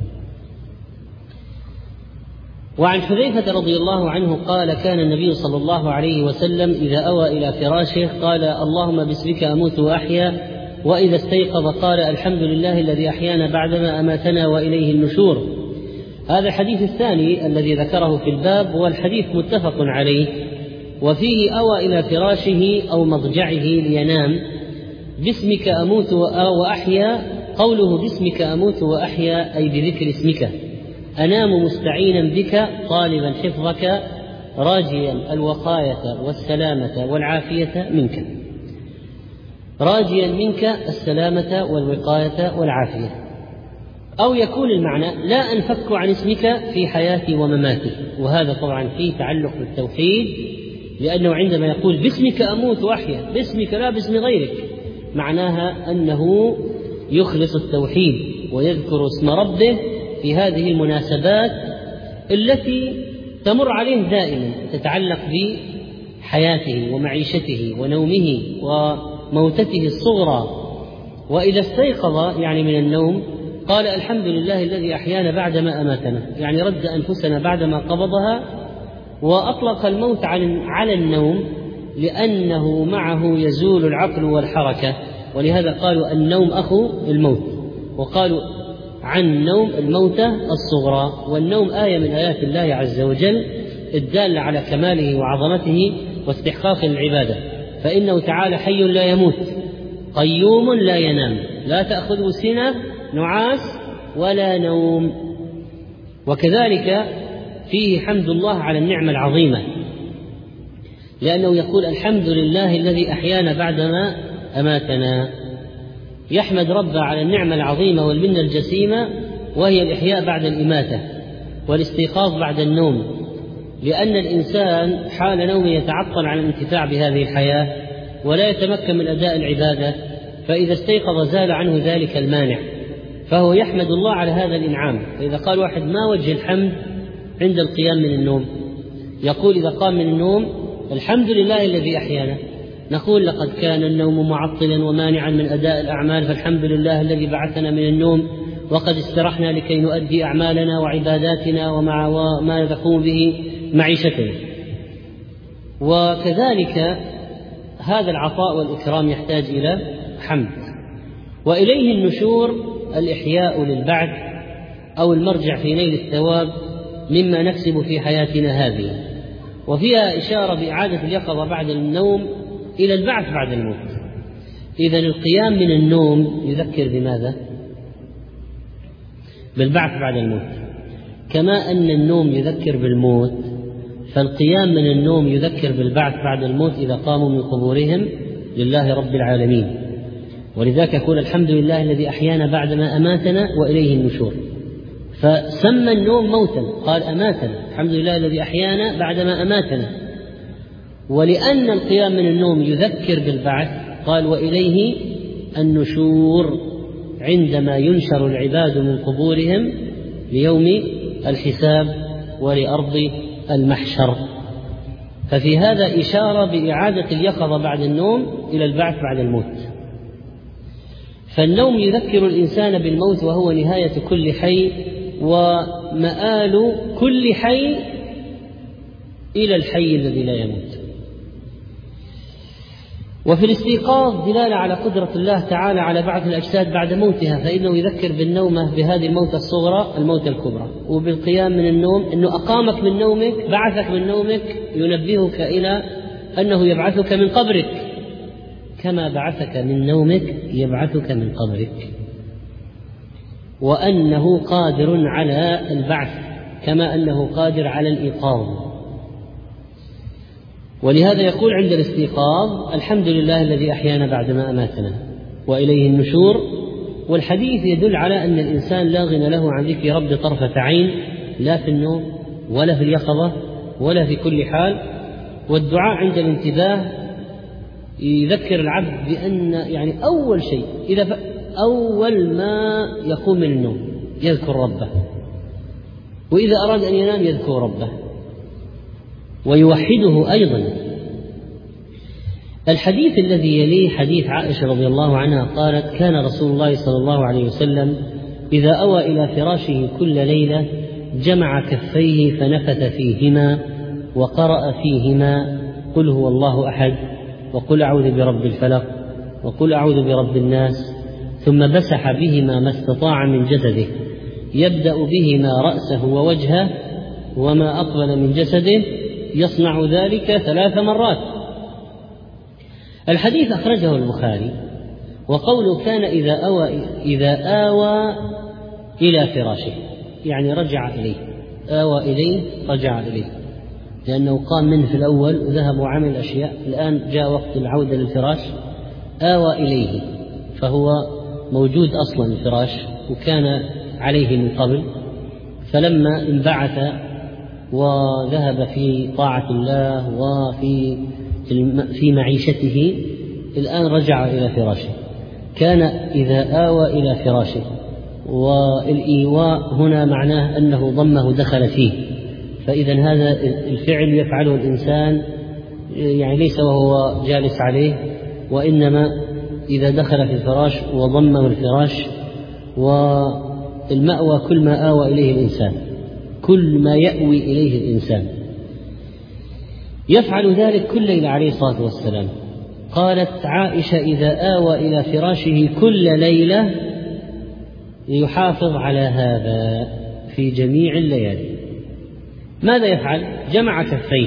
وعن حذيفة رضي الله عنه قال كان النبي صلى الله عليه وسلم إذا أوى إلى فراشه قال اللهم باسمك أموت وأحيا، وإذا استيقظ قال الحمد لله الذي أحيانا بعدما أماتنا وإليه النشور. هذا الحديث الثاني الذي ذكره في الباب، والحديث متفق عليه، وفيه أوى إلى فراشه أو مضجعه لينام باسمك أموت وأحيا. قوله باسمك أموت وأحيا أي بذكر اسمك، أنام مستعينا بك طالبا حفظك راجيا الوقاية والسلامة والعافية منك، راجيا منك السلامة والوقاية والعافية. أو يكون المعنى لا أنفك عن اسمك في حياتي ومماتي، وهذا طبعا فيه تعلق بالتوحيد، لأنه عندما يقول باسمك أموت وأحيا، باسمك لا باسم غيرك، معناها أنه يخلص التوحيد ويذكر اسم ربه في هذه المناسبات التي تمر عليه دائما تتعلق بحياته ومعيشته ونومه وموتته الصغرى. وإذا استيقظ يعني من النوم قال الحمد لله الذي أحيانا بعدما أماتنا، يعني رد أنفسنا بعدما قبضها وأطلق الموت على النوم، لأنه معه يزول العقل والحركة، ولهذا قالوا النوم أخو الموت، وقالوا عن النوم الموتة الصغرى. والنوم آية من آيات الله عز وجل الدالة على كماله وعظمته واستحقاق العبادة، فإنه تعالى حي لا يموت قيوم لا ينام لا تأخذه سنة نعاس ولا نوم. وكذلك فيه حمد الله على النعمة العظيمة، لأنه يقول الحمد لله الذي أحيانا بعدما أماتنا، يحمد ربه على النعمة العظيمة والمنة الجسيمة، وهي الإحياء بعد الإماتة والاستيقاظ بعد النوم، لأن الإنسان حال نومه يتعطل عن الانتفاع بهذه الحياة ولا يتمكن من أداء العبادة، فإذا استيقظ زال عنه ذلك المانع، فهو يحمد الله على هذا الإنعام. فإذا قال واحد ما وجه الحمد عند القيام من النوم، يقول إذا قام من النوم الحمد لله الذي أحيانا، نقول لقد كان النوم معطلا ومانعا من أداء الأعمال، فالحمد لله الذي بعثنا من النوم وقد استرحنا لكي نؤدي أعمالنا وعباداتنا وما نقوم به معيشتنا. وكذلك هذا العطاء والإكرام يحتاج إلى حمد. وإليه النشور، الإحياء للبعث أو المرجع في نيل الثواب مما نكسب في حياتنا هذه، وفيها إشارة بإعادة اليقظة بعد النوم إلى البعث بعد الموت. إذن القيام من النوم يذكر بماذا؟ بالبعث بعد الموت. كما أن النوم يذكر بالموت، فالقيام من النوم يذكر بالبعث بعد الموت إذا قاموا من قبورهم لله رب العالمين. ولذلك يقول الحمد لله الذي أحيانا بعدما أماتنا وإليه النشور. فسمى النوم موتا، قال أماتنا، الحمد لله الذي أحيانا بعدما أماتنا. ولأن القيام من النوم يذكر بالبعث قال وإليه النشور، عندما ينشر العباد من قبورهم ليوم الحساب ولأرض المحشر. ففي هذا إشارة بإعادة اليقظة بعد النوم إلى البعث بعد الموت. فالنوم يذكر الإنسان بالموت، وهو نهاية كل حي ومآل كل حي إلى الحي الذي لا يموت. وفي الاستيقاظ دلالة على قدرة الله تعالى على بعث الأجساد بعد موتها، فإنه يذكر بالنومة بهذه الموتة الصغرى الموتة الكبرى. وبالقيام من النوم أنه أقامك من نومك، بعثك من نومك، ينبهك إلى أنه يبعثك من قبرك، كما بعثك من نومك يبعثك من قبرك، وأنه قادر على البعث كما أنه قادر على الإيقاظ. ولهذا يقول عند الاستيقاظ الحمد لله الذي أحيانا بعدما أماتنا وإليه النشور. والحديث يدل على أن الإنسان لا غنى له عن ذكر رب طرفة عين، لا في النوم ولا في اليقظة ولا في كل حال. والدعاء عند الانتباه يذكر العبد بأن يعني أول شيء أول ما يقوم من النوم يذكر ربه، وإذا أراد أن ينام يذكر ربه ويوحده أيضا. الحديث الذي يليه حديث عائشة رضي الله عنها قالت كان رسول الله صلى الله عليه وسلم إذا أوى إلى فراشه كل ليلة جمع كفيه فنفث فيهما وقرأ فيهما قل هو الله أحد وقل أعوذ برب الفلق وقل أعوذ برب الناس، ثم مسح بهما ما استطاع من جسده، يبدأ بهما رأسه ووجهه وما أقبل من جسده، يصنع ذلك 3 مرات. الحديث أخرجه البخاري. وقوله كان إذا آوى إلى فراشه يعني رجع إليه، آوى إليه رجع إليه، لأنه قام منه في الأول وذهب وعمل أشياء، الآن جاء وقت العودة للفراش، آوى إليه، فهو موجود أصلا الفراش وكان عليه من قبل، فلما انبعث وذهب في طاعة الله وفي معيشته الآن رجع إلى فراشه. كان إذا آوى إلى فراشه، والإيواء هنا معناه أنه ضمه دخل فيه، فإذا هذا الفعل يفعله الإنسان يعني ليس وهو جالس عليه، وإنما إذا دخل في الفراش وضمه الفراش. والمأوى كل ما آوى إليه الإنسان، كل ما يأوي إليه الإنسان، يفعل ذلك كل ليلة عليه الصلاة والسلام. قالت عائشة إذا آوى إلى فراشه كل ليلة يحافظ على هذا في جميع الليالي. ماذا يفعل؟ جمع كفيه.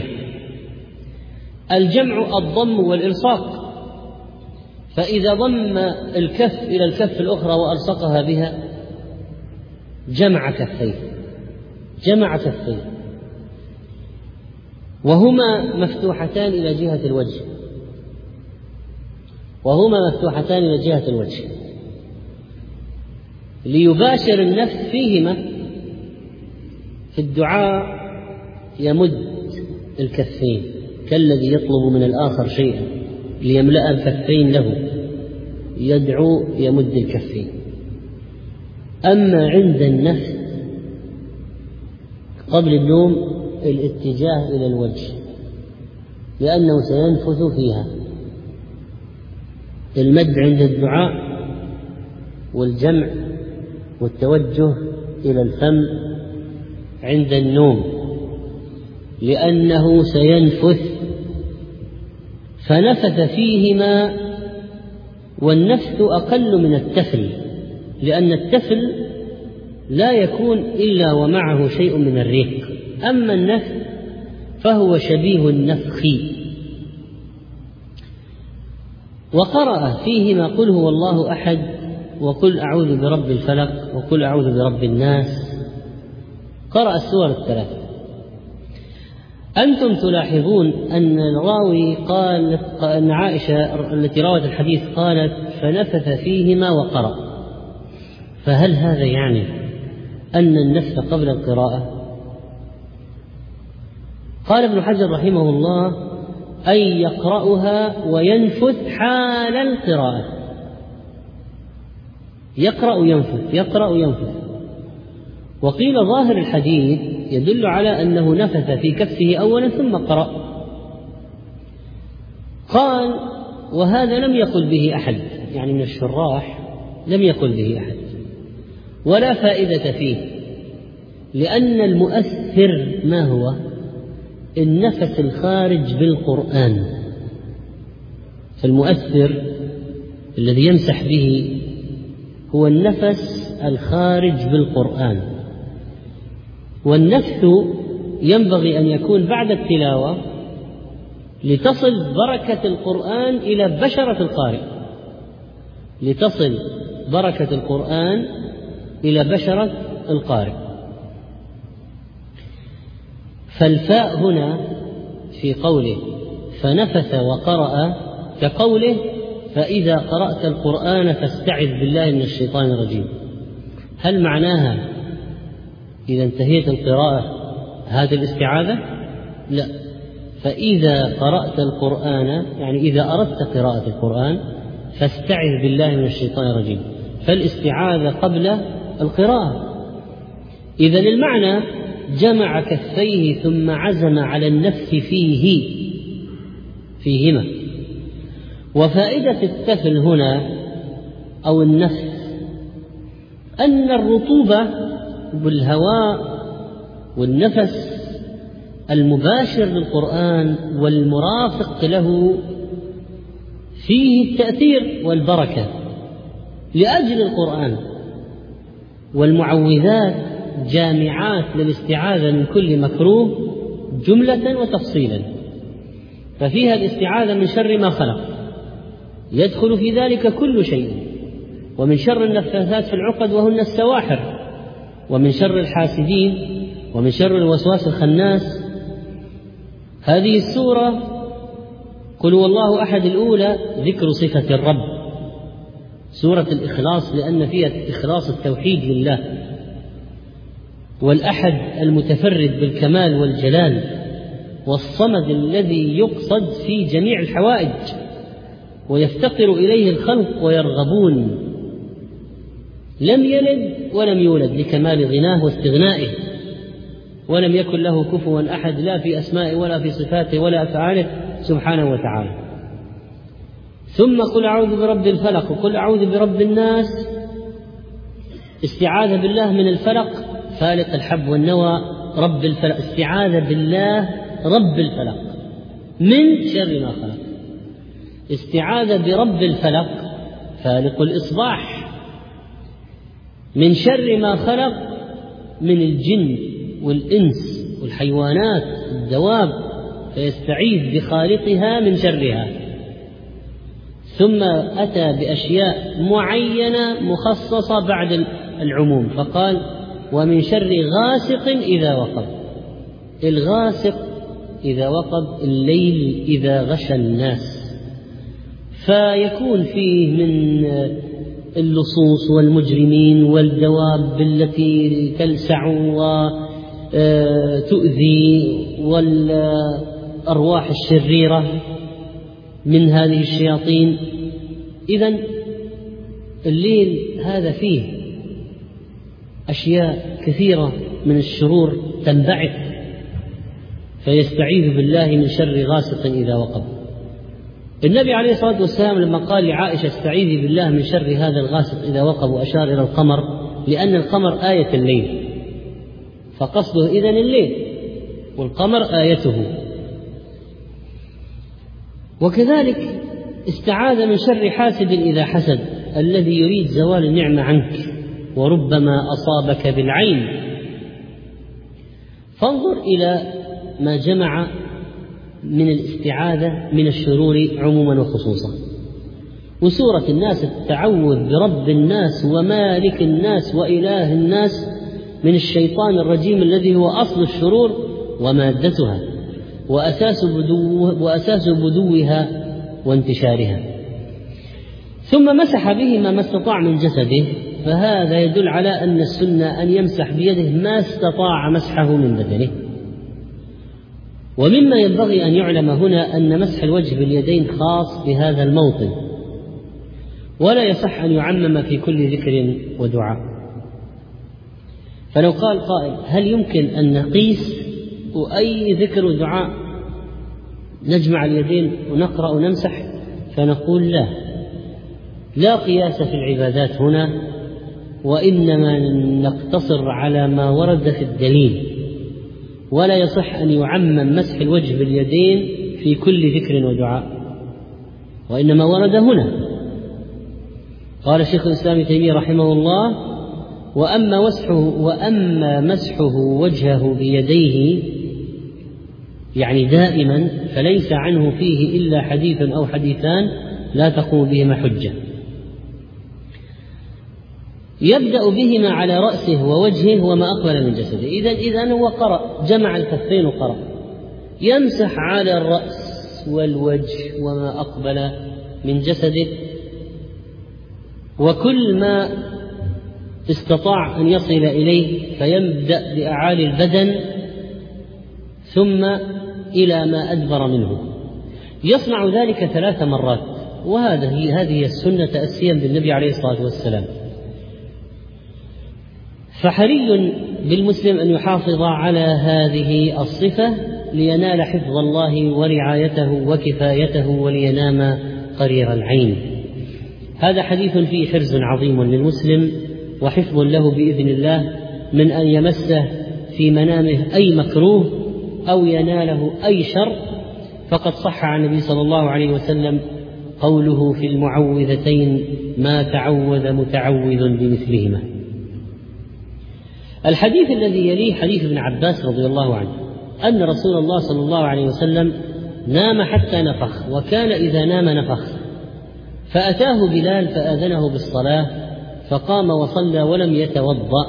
الجمع الضم والإلصاق، فإذا ضم الكف إلى الكف الأخرى وألصقها بها جمع كفيه، جمع كفيه، وهما مفتوحتان إلى جهة الوجه، وهما مفتوحتان إلى جهة الوجه ليباشر النفس فيهما. في الدعاء يمد الكفين كالذي يطلب من الآخر شيئا ليملأ الكفين له، يدعو يمد الكفين. أما عند النفس قبل النوم الاتجاه إلى الوجه، لأنه سينفث فيها. المد عند الدعاء والجمع والتوجه إلى الفم عند النوم، لأنه سينفث، فنفث فيهما، والنفث أقل من التفل، لأن التفل لا يكون إلا ومعه شيء من الريق، أما النفث فهو شبيه النفخ. وقرأ فيهما قل هو الله أحد، وقل أعوذ برب الفلق، وقل أعوذ برب الناس، قرأ السور الثلاث. أنتم تلاحظون أن الراوي قال أن عائشة التي روت الحديث قالت فنفث فيهما وقرأ، فهل هذا يعني أن النفث قبل القراءة؟ قال ابن حجر رحمه الله أي يقرأها وينفث حال القراءة، يقرأ ينفث يقرأ ينفث. وقيل ظاهر الحديث يدل على أنه نفث في كفه أولا ثم قرأ. قال وهذا لم يقل به أحد، يعني من الشراح لم يقل به أحد، ولا فائدة فيه، لأن المؤثر ما هو؟ النفس الخارج بالقرآن، فالمؤثر الذي يمسح به هو النفس الخارج بالقرآن، والنفث ينبغي أن يكون بعد التلاوة لتصل بركة القرآن إلى بشرة القارئ، لتصل بركة القرآن إلى بشرة القارئ. فالفاء هنا في قوله فنفث وقرأ كقوله فإذا قرأت القرآن فاستعذ بالله من الشيطان الرجيم. هل معناها إذا انتهيت القراءة هذه الاستعاذة؟ لا، فإذا قرأت القرآن يعني إذا أردت قراءة القرآن فاستعذ بالله من الشيطان الرجيم، فالاستعاذة قبل القراءة. إذا المعنى جمع كفيه ثم عزم على النفث فيهما. وفائدة التفل هنا أو النفث أن الرطوبة والهواء والنفس المباشر للقرآن والمرافق له فيه التأثير والبركة لأجل القرآن، والمعوذات جامعات للاستعاذة من كل مكروه جملة وتفصيلا، ففيها الاستعاذة من شر ما خلق، يدخل في ذلك كل شيء، ومن شر النفاثات في العقد وهن السواحر، ومن شر الحاسدين، ومن شر الوسواس الخناس. هذه السورة قل هو الله أحد الأولى ذكر صفة الرب، سورة الإخلاص لأن فيها إخلاص التوحيد لله، والأحد المتفرد بالكمال والجلال، والصمد الذي يقصد في جميع الحوائج ويفتقر إليه الخلق ويرغبون، لم يلد ولم يولد لكمال غناه واستغنائه، ولم يكن له كفوا أحد لا في أسمائه ولا في صفاته ولا أفعاله سبحانه وتعالى. ثم قل أعوذ برب الفلق وقل أعوذ برب الناس، استعاذة بالله من الفلق فالق الحب والنوى، رب الفلق استعاذة بالله رب الفلق من شر ما خلق، استعاذة برب الفلق فالق الإصباح من شر ما خلق من الجن والإنس والحيوانات والدواب، فيستعيذ بخالقها من شرها. ثم أتى بأشياء معينة مخصصة بعد العموم، فقال ومن شر غاسق إذا وقب، الغاسق إذا وقب الليل إذا غشى الناس، فيكون فيه من اللصوص والمجرمين والدواب التي تلسع وتؤذي والأرواح الشريرة من هذه الشياطين. إذن الليل هذا فيه أشياء كثيرة من الشرور تنبعث، فيستعيذ بالله من شر غاسق إذا وقب. النبي عليه الصلاة والسلام لما قال لعائشة استعيذي بالله من شر هذا الغاسق إذا وقب وأشار إلى القمر لأن القمر آية الليل، فقصده إذن الليل، والقمر آيته. وكذلك استعاذ من شر حاسد إذا حسد، الذي يريد زوال النعمة عنك، وربما أصابك بالعين. فانظر إلى ما جمع من الاستعاذة من الشرور عموما وخصوصا. وسورة الناس التعوذ برب الناس ومالك الناس وإله الناس من الشيطان الرجيم الذي هو أصل الشرور ومادتها وأساس بدوها وانتشارها. ثم مسح به ما استطاع من جسده، فهذا يدل على أن السنة أن يمسح بيده ما استطاع مسحه من بدنه. ومما ينبغي أن يعلم هنا أن مسح الوجه باليدين خاص بهذا الموطن، ولا يصح أن يعمم في كل ذكر ودعاء. فلو قال قائل هل يمكن أن نقيس وأي ذكر ودعاء نجمع اليدين ونقرأ ونمسح؟ فنقول لا قياس في العبادات هنا، وإنما نقتصر على ما ورد في الدليل، ولا يصح أن يعمم مسح الوجه باليدين في كل ذكر ودعاء، وإنما ورد هنا. قال شيخ الإسلام ابن تيمية رحمه الله: وأما مسحه وجهه بيديه يعني دائما، فليس عنه فيه إلا حديث أو حديثان لا تقوم بهما حجة. يبدأ بهما على رأسه ووجهه وما أقبل من جسده. إذن هو قرأ، جمع الكفين وقرأ، يمسح على الرأس والوجه وما أقبل من جسده، وكل ما استطاع أن يصل إليه، فيبدأ بأعالي البدن ثم إلى ما أدبر منه. يصنع ذلك 3 مرات، هذه السنة تأسيا بالنبي عليه الصلاة والسلام. فحري بالمسلم أن يحافظ على هذه الصفة لينال حفظ الله ورعايته وكفايته ولينام قرير العين. هذا حديث فيه حرز عظيم للمسلم وحفظ له بإذن الله من أن يمسه في منامه أي مكروه أو يناله أي شر. فقد صح عن النبي صلى الله عليه وسلم قوله في المعوذتين: ما تعوذ متعوذ بمثلهما. الحديث الذي يليه حديث ابن عباس رضي الله عنه أن رسول الله صلى الله عليه وسلم نام حتى نفخ، وكان إذا نام نفخ، فأتاه بلال فآذنه بالصلاة، فقام وصلى ولم يتوضأ.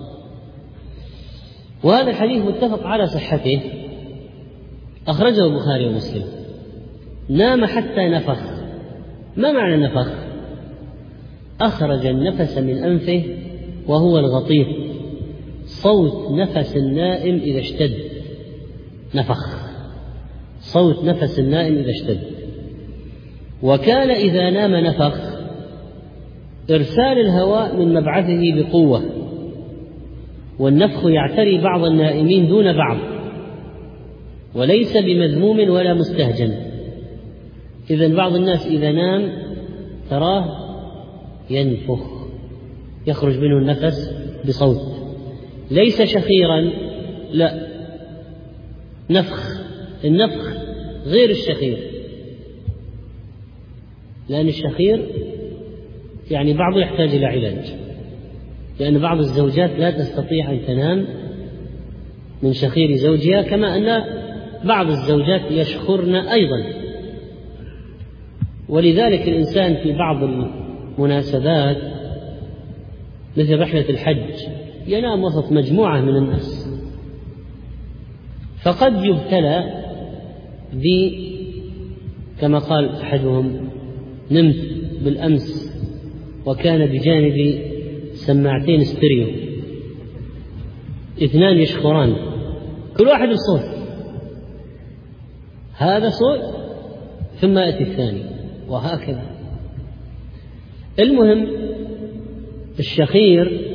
وهذا الحديث متفق على صحته، أخرجه البخاري ومسلم. نام حتى نفخ. ما معنى نفخ؟ أخرج النفس من أنفه وهو الغطيط، صوت نفس النائم إذا اشتد. نفخ، صوت نفس النائم إذا اشتد. وكان إذا نام نفخ إرسال الهواء من مبعثه بقوة، والنفخ يعتري بعض النائمين دون بعض، وليس بمذموم ولا مستهجن. إذن بعض الناس إذا نام تراه ينفخ، يخرج منه النفس بصوت، ليس شخيرا، لا، نفخ. النفخ غير الشخير، لأن الشخير يعني بعضه يحتاج إلى علاج، لأن بعض الزوجات لا تستطيع أن تنام من شخير زوجها، كما أن بعض الزوجات يشخرن أيضا. ولذلك الإنسان في بعض المناسبات مثل رحلة الحج ينام وسط مجموعة من الناس، فقد يبتلى كما قال أحدهم: نمت بالأمس وكان بجانبي سماعتين ستيريو، 2 يشخران، كل واحد بصوت، هذا صوت ثم يأتي الثاني، وهكذا. المهم الشخير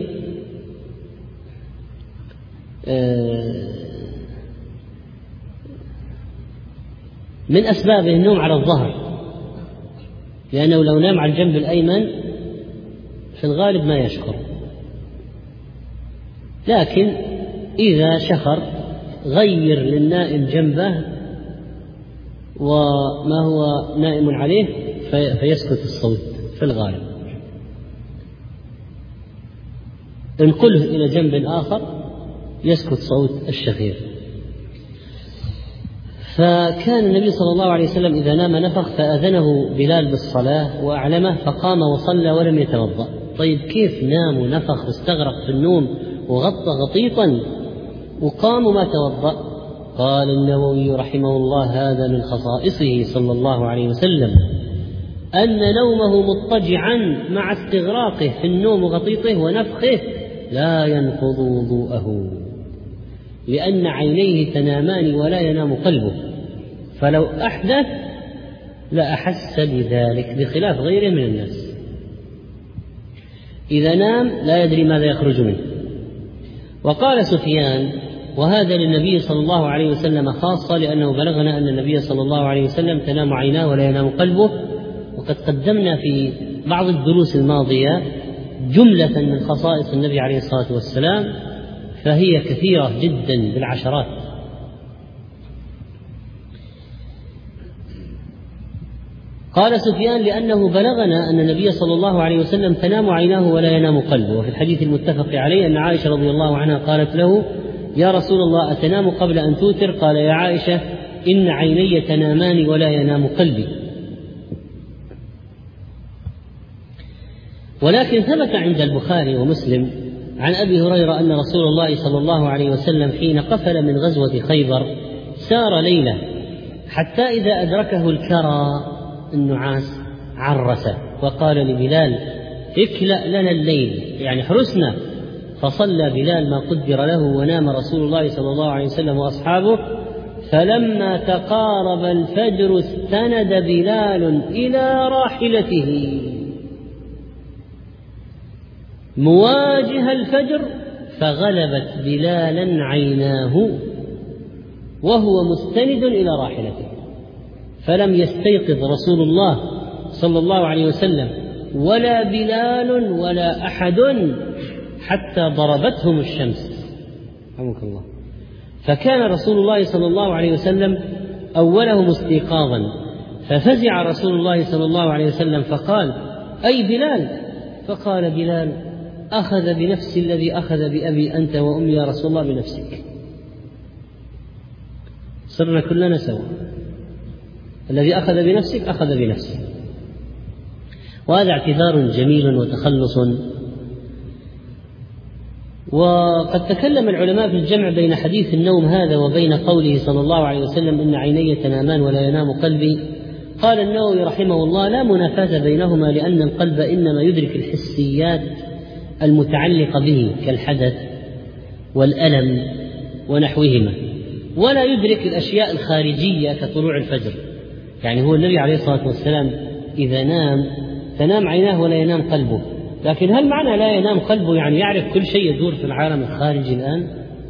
من أسبابه النوم على الظهر، لأنه لو نام على الجنب الأيمن في الغالب ما يشخر، لكن إذا شخر غير للنائم جنبه وما هو نائم عليه فيسكت الصوت في الغالب. انقله إلى جنب آخر يسكت صوت الشخير. فكان النبي صلى الله عليه وسلم إذا نام نفخ فأذنه بلال بالصلاة وأعلمه فقام وصلى ولم يتوضأ. طيب كيف نام ونفخ واستغرق في النوم وغطى غطيطا وقام وما توضأ؟ قال النووي رحمه الله هذا من خصائصه صلى الله عليه وسلم أن نومه مضطجعا مع استغراقه في النوم وغطيطه ونفخه لا ينقض وضوءه، لأن عينيه تنامان ولا ينام قلبه، فلو أحدث لأحس بذلك بخلاف غيره من الناس. إذا نام لا يدري ماذا يخرج منه. وقال سفيان وهذا للنبي صلى الله عليه وسلم خاصة، لأنه بلغنا أن النبي صلى الله عليه وسلم تنام عيناه ولا ينام قلبه. وقد قدمنا في بعض الدروس الماضية جملة من خصائص النبي عليه الصلاة والسلام، فهي كثيرة جدا بالعشرات. قال سفيان لأنه بلغنا أن النبي صلى الله عليه وسلم تنام عيناه ولا ينام قلبه. وفي الحديث المتفق عليه أن عائشة رضي الله عنها قالت له يا رسول الله أتنام قبل أن توتر؟ قال يا عائشة إن عيني تنامان ولا ينام قلبي. ولكن ثبت عند البخاري ومسلم عن أبي هريرة أن رسول الله صلى الله عليه وسلم حين قفل من غزوة خيبر سار ليلة حتى إذا أدركه الكرى النعاس عرس وقال لبلال اكلأ لنا الليل، يعني حرسنا. فصلى بلال ما قدر له ونام رسول الله صلى الله عليه وسلم وأصحابه. فلما تقارب الفجر استند بلال إلى راحلته مواجه الفجر فغلبت بلالا عيناه وهو مستند إلى راحلته، فلم يستيقظ رسول الله صلى الله عليه وسلم ولا بلال ولا أحد حتى ضربتهم الشمس رحمك الله. فكان رسول الله صلى الله عليه وسلم أولهم استيقاظا، ففزع رسول الله صلى الله عليه وسلم فقال أي بلال؟ فقال بلال أخذ بنفسي الذي أخذ بأبي أنت وأمي يا رسول الله بنفسك. صرنا كلنا سوا، الذي أخذ بنفسك أخذ بنفسه. وهذا اعتذار جميل وتخلص. وقد تكلم العلماء في الجمع بين حديث النوم هذا وبين قوله صلى الله عليه وسلم إن عيني تنامان ولا ينام قلبي. قال النووي رحمه الله لا منافاة بينهما، لأن القلب إنما يدرك الحسيات المتعلقة به كالحدث والألم ونحوهما، ولا يدرك الأشياء الخارجية كطلوع الفجر. يعني هو النبي عليه الصلاة والسلام إذا نام تنام عيناه ولا ينام قلبه، لكن هل معنى لا ينام قلبه يعني يعرف كل شيء يدور في العالم الخارجي الآن؟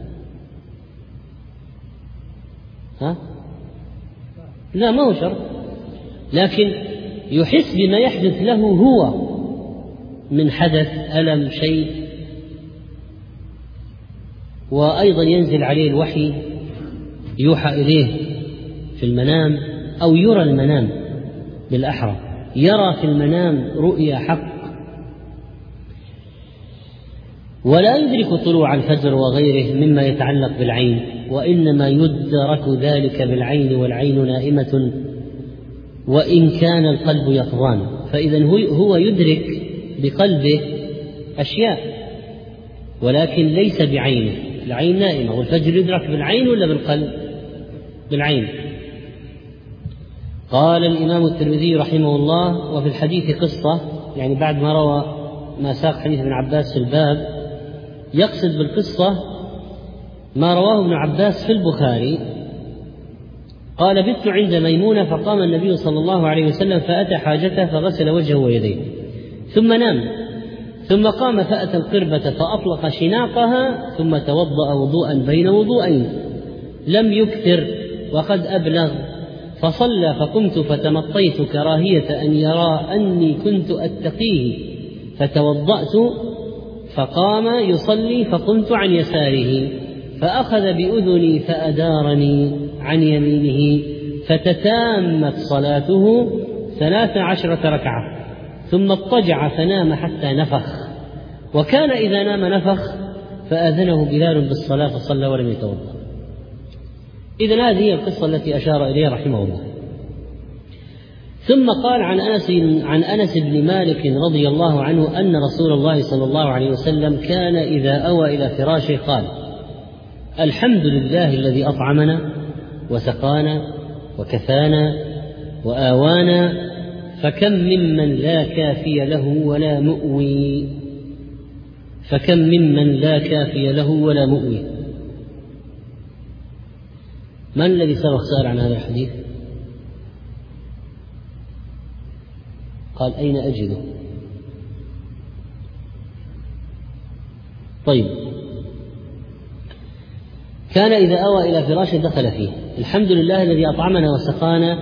لا، ما هو شرط، لكن يحس بما يحدث له هو من حدث ألم شيء. وأيضا ينزل عليه الوحي يوحى إليه في المنام أو يرى المنام، بالأحرى يرى في المنام رؤيا حق. ولا يدرك طلوع الفجر وغيره مما يتعلق بالعين، وإنما يدرك ذلك بالعين والعين نائمة وإن كان القلب يقظان. فإذا هو يدرك بقلبه أشياء ولكن ليس بعينه، العين نائمة. والفجر يدرك بالعين ولا بالقلب؟ بالعين. قال الإمام الترمذي رحمه الله وفي الحديث قصة، يعني بعد ما روى ما ساق حديث ابن عباس في الباب يقصد بالقصة ما رواه ابن عباس في البخاري. قال بت عند ميمونة فقام النبي صلى الله عليه وسلم فأتى حاجته فغسل وجهه ويديه ثم نام، ثم قام فأتى القربة فأطلق شناقها ثم توضأ وضوءا بين وضوءين لم يكثر وقد أبلغ، فصلى فقمت فتمطيت كراهية أن يرى أني كنت أتقيه فتوضأت فقام يصلي فقمت عن يساره فأخذ بأذني فأدارني عن يمينه فتتامت صلاته 13 ركعة، ثم اضطجع فنام حتى نفخ، وكان إذا نام نفخ فآذنه بلال بالصلاة فصلى ولم يتوضأ. إذن هذه هي القصة التي أشار إليها رحمه الله. ثم قال عن أنس بن مالك رضي الله عنه أن رسول الله صلى الله عليه وسلم كان إذا أوى إلى فراشه قال: الحمد لله الذي أطعمنا وسقانا وكفانا وآوانا، فكم ممن لا كافي له ولا مؤوي. فكم ممن لا كافي له ولا مؤوي. من الذي سبق سأل عن هذا الحديث؟ قال: أين أجده؟ طيب، كان إذا أوى إلى فراشه دخل فيه. الحمد لله الذي أطعمنا وسقانا،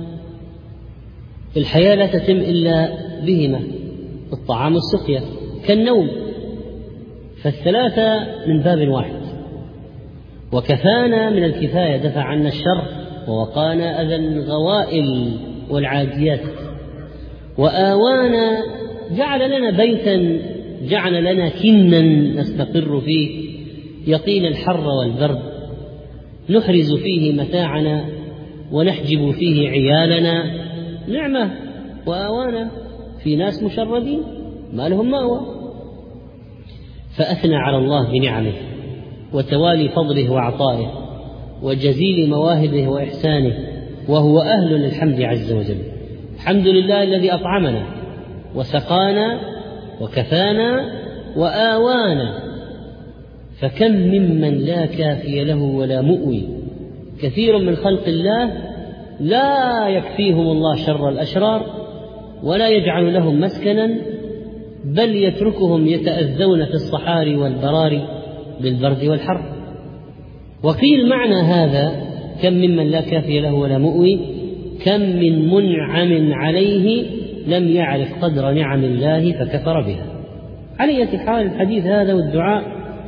الحياة لا تتم إلا بهما، الطعام والسقيا كالنوم، فالثلاثة من باب واحد. وكفانا من الكفاية، دفع عنا الشر ووقانا أذى الغوائل والعاديات. وآوانا، جعل لنا بيتا، جعل لنا كنا نستقر فيه يقينا الحر والبرد، نحرز فيه متاعنا ونحجب فيه عيالنا. نعمة. وآوانا، في ناس مشردين ما لهم مأوى. فأثنى على الله بنعمه وتوالي فضله وعطائه وجزيل مواهبه وإحسانه، وهو أهل للحمد عز وجل. الحمد لله الذي أطعمنا وسقانا وكفانا وآوانا، فكم ممن لا كافي له ولا مؤوي. كثير من خلق الله لا يكفيهم الله شر الأشرار ولا يجعل لهم مسكنا، بل يتركهم يتأذون في الصحاري والبراري بالبرد والحر. وقيل معنى هذا كم ممن لا كافي له ولا مؤوي، كم من منعم عليه لم يعرف قدر نعم الله فكفر بها. على أي حال، الحديث هذا والدعاء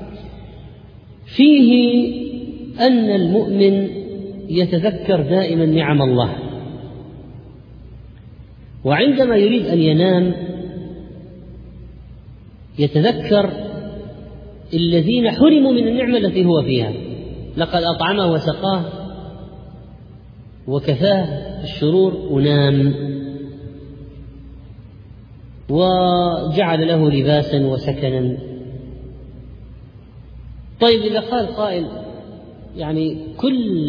فيه أن المؤمن يتذكر دائما نعم الله، وعندما يريد أن ينام يتذكر الذين حرموا من النعمة التي هو فيها. لقد أطعمه وسقاه وكفاه الشرور، ونام وجعل له لباسا وسكنا. طيب، إذا قال قائل يعني كل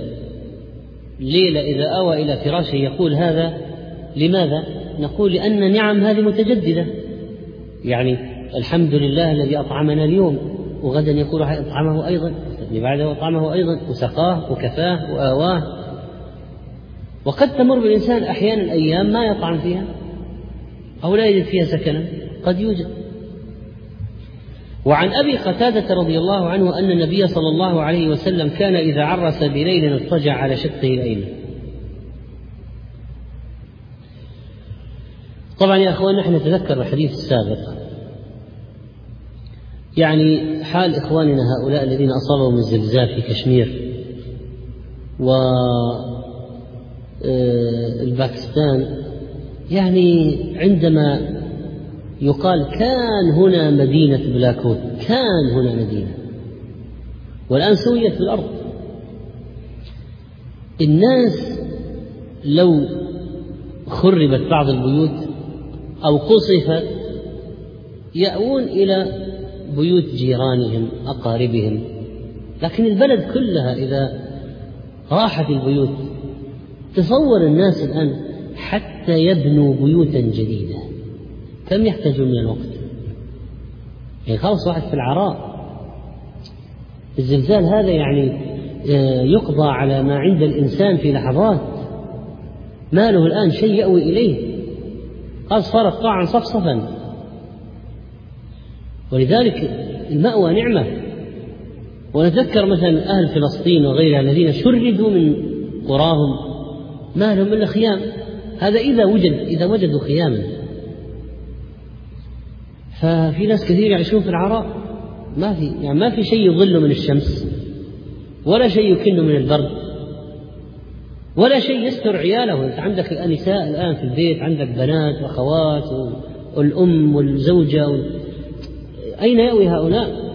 ليلة إذا أوى إلى فراشه يقول هذا، لماذا؟ نقول لأن النعم هذه متجددة. يعني الحمد لله الذي أطعمنا اليوم، وغدا يقول أطعمه أيضا، بعده أطعمه أيضا، وسقاه وكفاه وآواه. وقد تمر بالإنسان أحيانا أيام ما يطعم فيها أو لا يجد فيها سكنا، قد يوجد. وعن أبي قتادة رضي الله عنه أن النبي صلى الله عليه وسلم كان إذا عرس بليل اضطجع على شقه الأيمن. طبعا يا أخوان، نحن نتذكر الحديث السابق، يعني حال إخواننا هؤلاء الذين أصابهم الزلزال في كشمير والباكستان. يعني عندما يقال كان هنا مدينة بلاكوت، كان هنا مدينة، والآن سويت في الأرض. الناس لو خربت بعض البيوت أو قصفت يأوون إلى بيوت جيرانهم أقاربهم، لكن البلد كلها إذا راحت البيوت، تصور الناس الآن حتى يبنوا بيوتا جديدة كم يحتاجون من الوقت؟ يعني خلاص واحد في العراء. الزلزال هذا يعني يقضى على ما عند الإنسان في لحظات، ما له الآن شيء يأوي إليه، خلاص صارت قاعا صفصفا. ولذلك المأوى نعمة. ونتذكر مثلا أهل فلسطين وغيرها الذين شردوا من قراهم، ما لهم إلا خيام، هذا إذا وجدوا خياما. ففي ناس كثير يعيشون في العراء، ما في شيء يظل من الشمس، ولا شيء يكن من البرد، ولا شيء يستر عياله. أنت عندك النساء الآن في البيت، عندك بنات وأخوات والأم والزوجة أين يأوي هؤلاء؟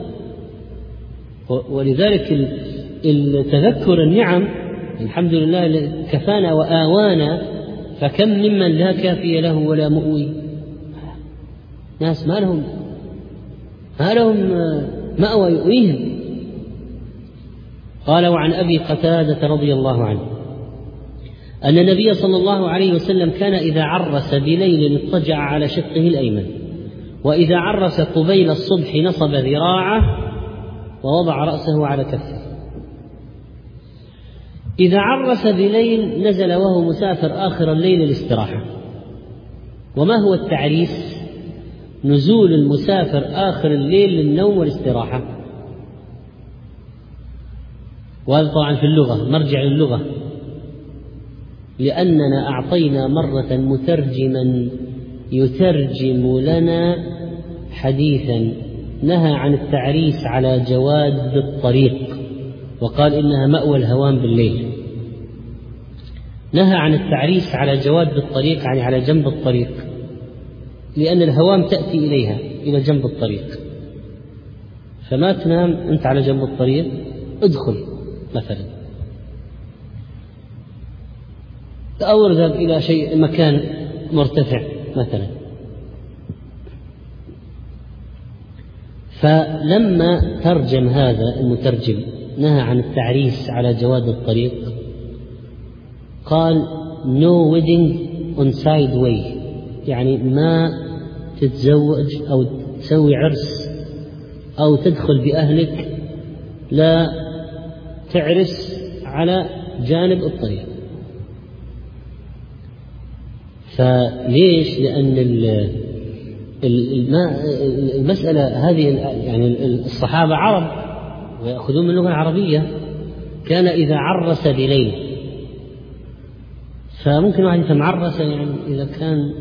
ولذلك تذكر النعم الحمد لله كفانا وآوانا، فكم ممن لا كافي له ولا مؤوي. ناس ما لهم مأوى يؤويهم. قال: وعن أبي قتادة رضي الله عنه أن النبي صلى الله عليه وسلم كان إذا عرس بليل اضطجع على شقه الأيمن، وإذا عرس قبيل الصبح نصب ذراعه ووضع رأسه على كفه. إذا عرس بليل نزل وهو مسافر آخر الليل للاستراحة. وما هو التعريس؟ نزول المسافر آخر الليل للنوم والاستراحة. وهذا طبعا في اللغة، مرجع للغة، لأننا أعطينا مرة مترجما يترجم لنا حديثا نهى عن التعريس على جواد الطريق، وقال إنها مأوى الهوام بالليل. نهى عن التعريس على جواد الطريق، يعني على جنب الطريق، لأن الهوام تأتي إليها إلى جنب الطريق، فما تنام أنت على جنب الطريق، ادخل مثلا أو اذهب إلى مكان مرتفع مثلا. فلما ترجم هذا المترجم نهى عن التعريس على جواد الطريق، قال no wedding on side way، يعني ما تتزوج أو تسوي عرس أو تدخل بأهلك، لا تعرس على جانب الطريق. فليش؟ لأن المسألة هذه، يعني الصحابة عرب ويأخذون من اللغة العربية. كان إذا عرس بليل، فممكن واحد يتمعرس يعني إذا كان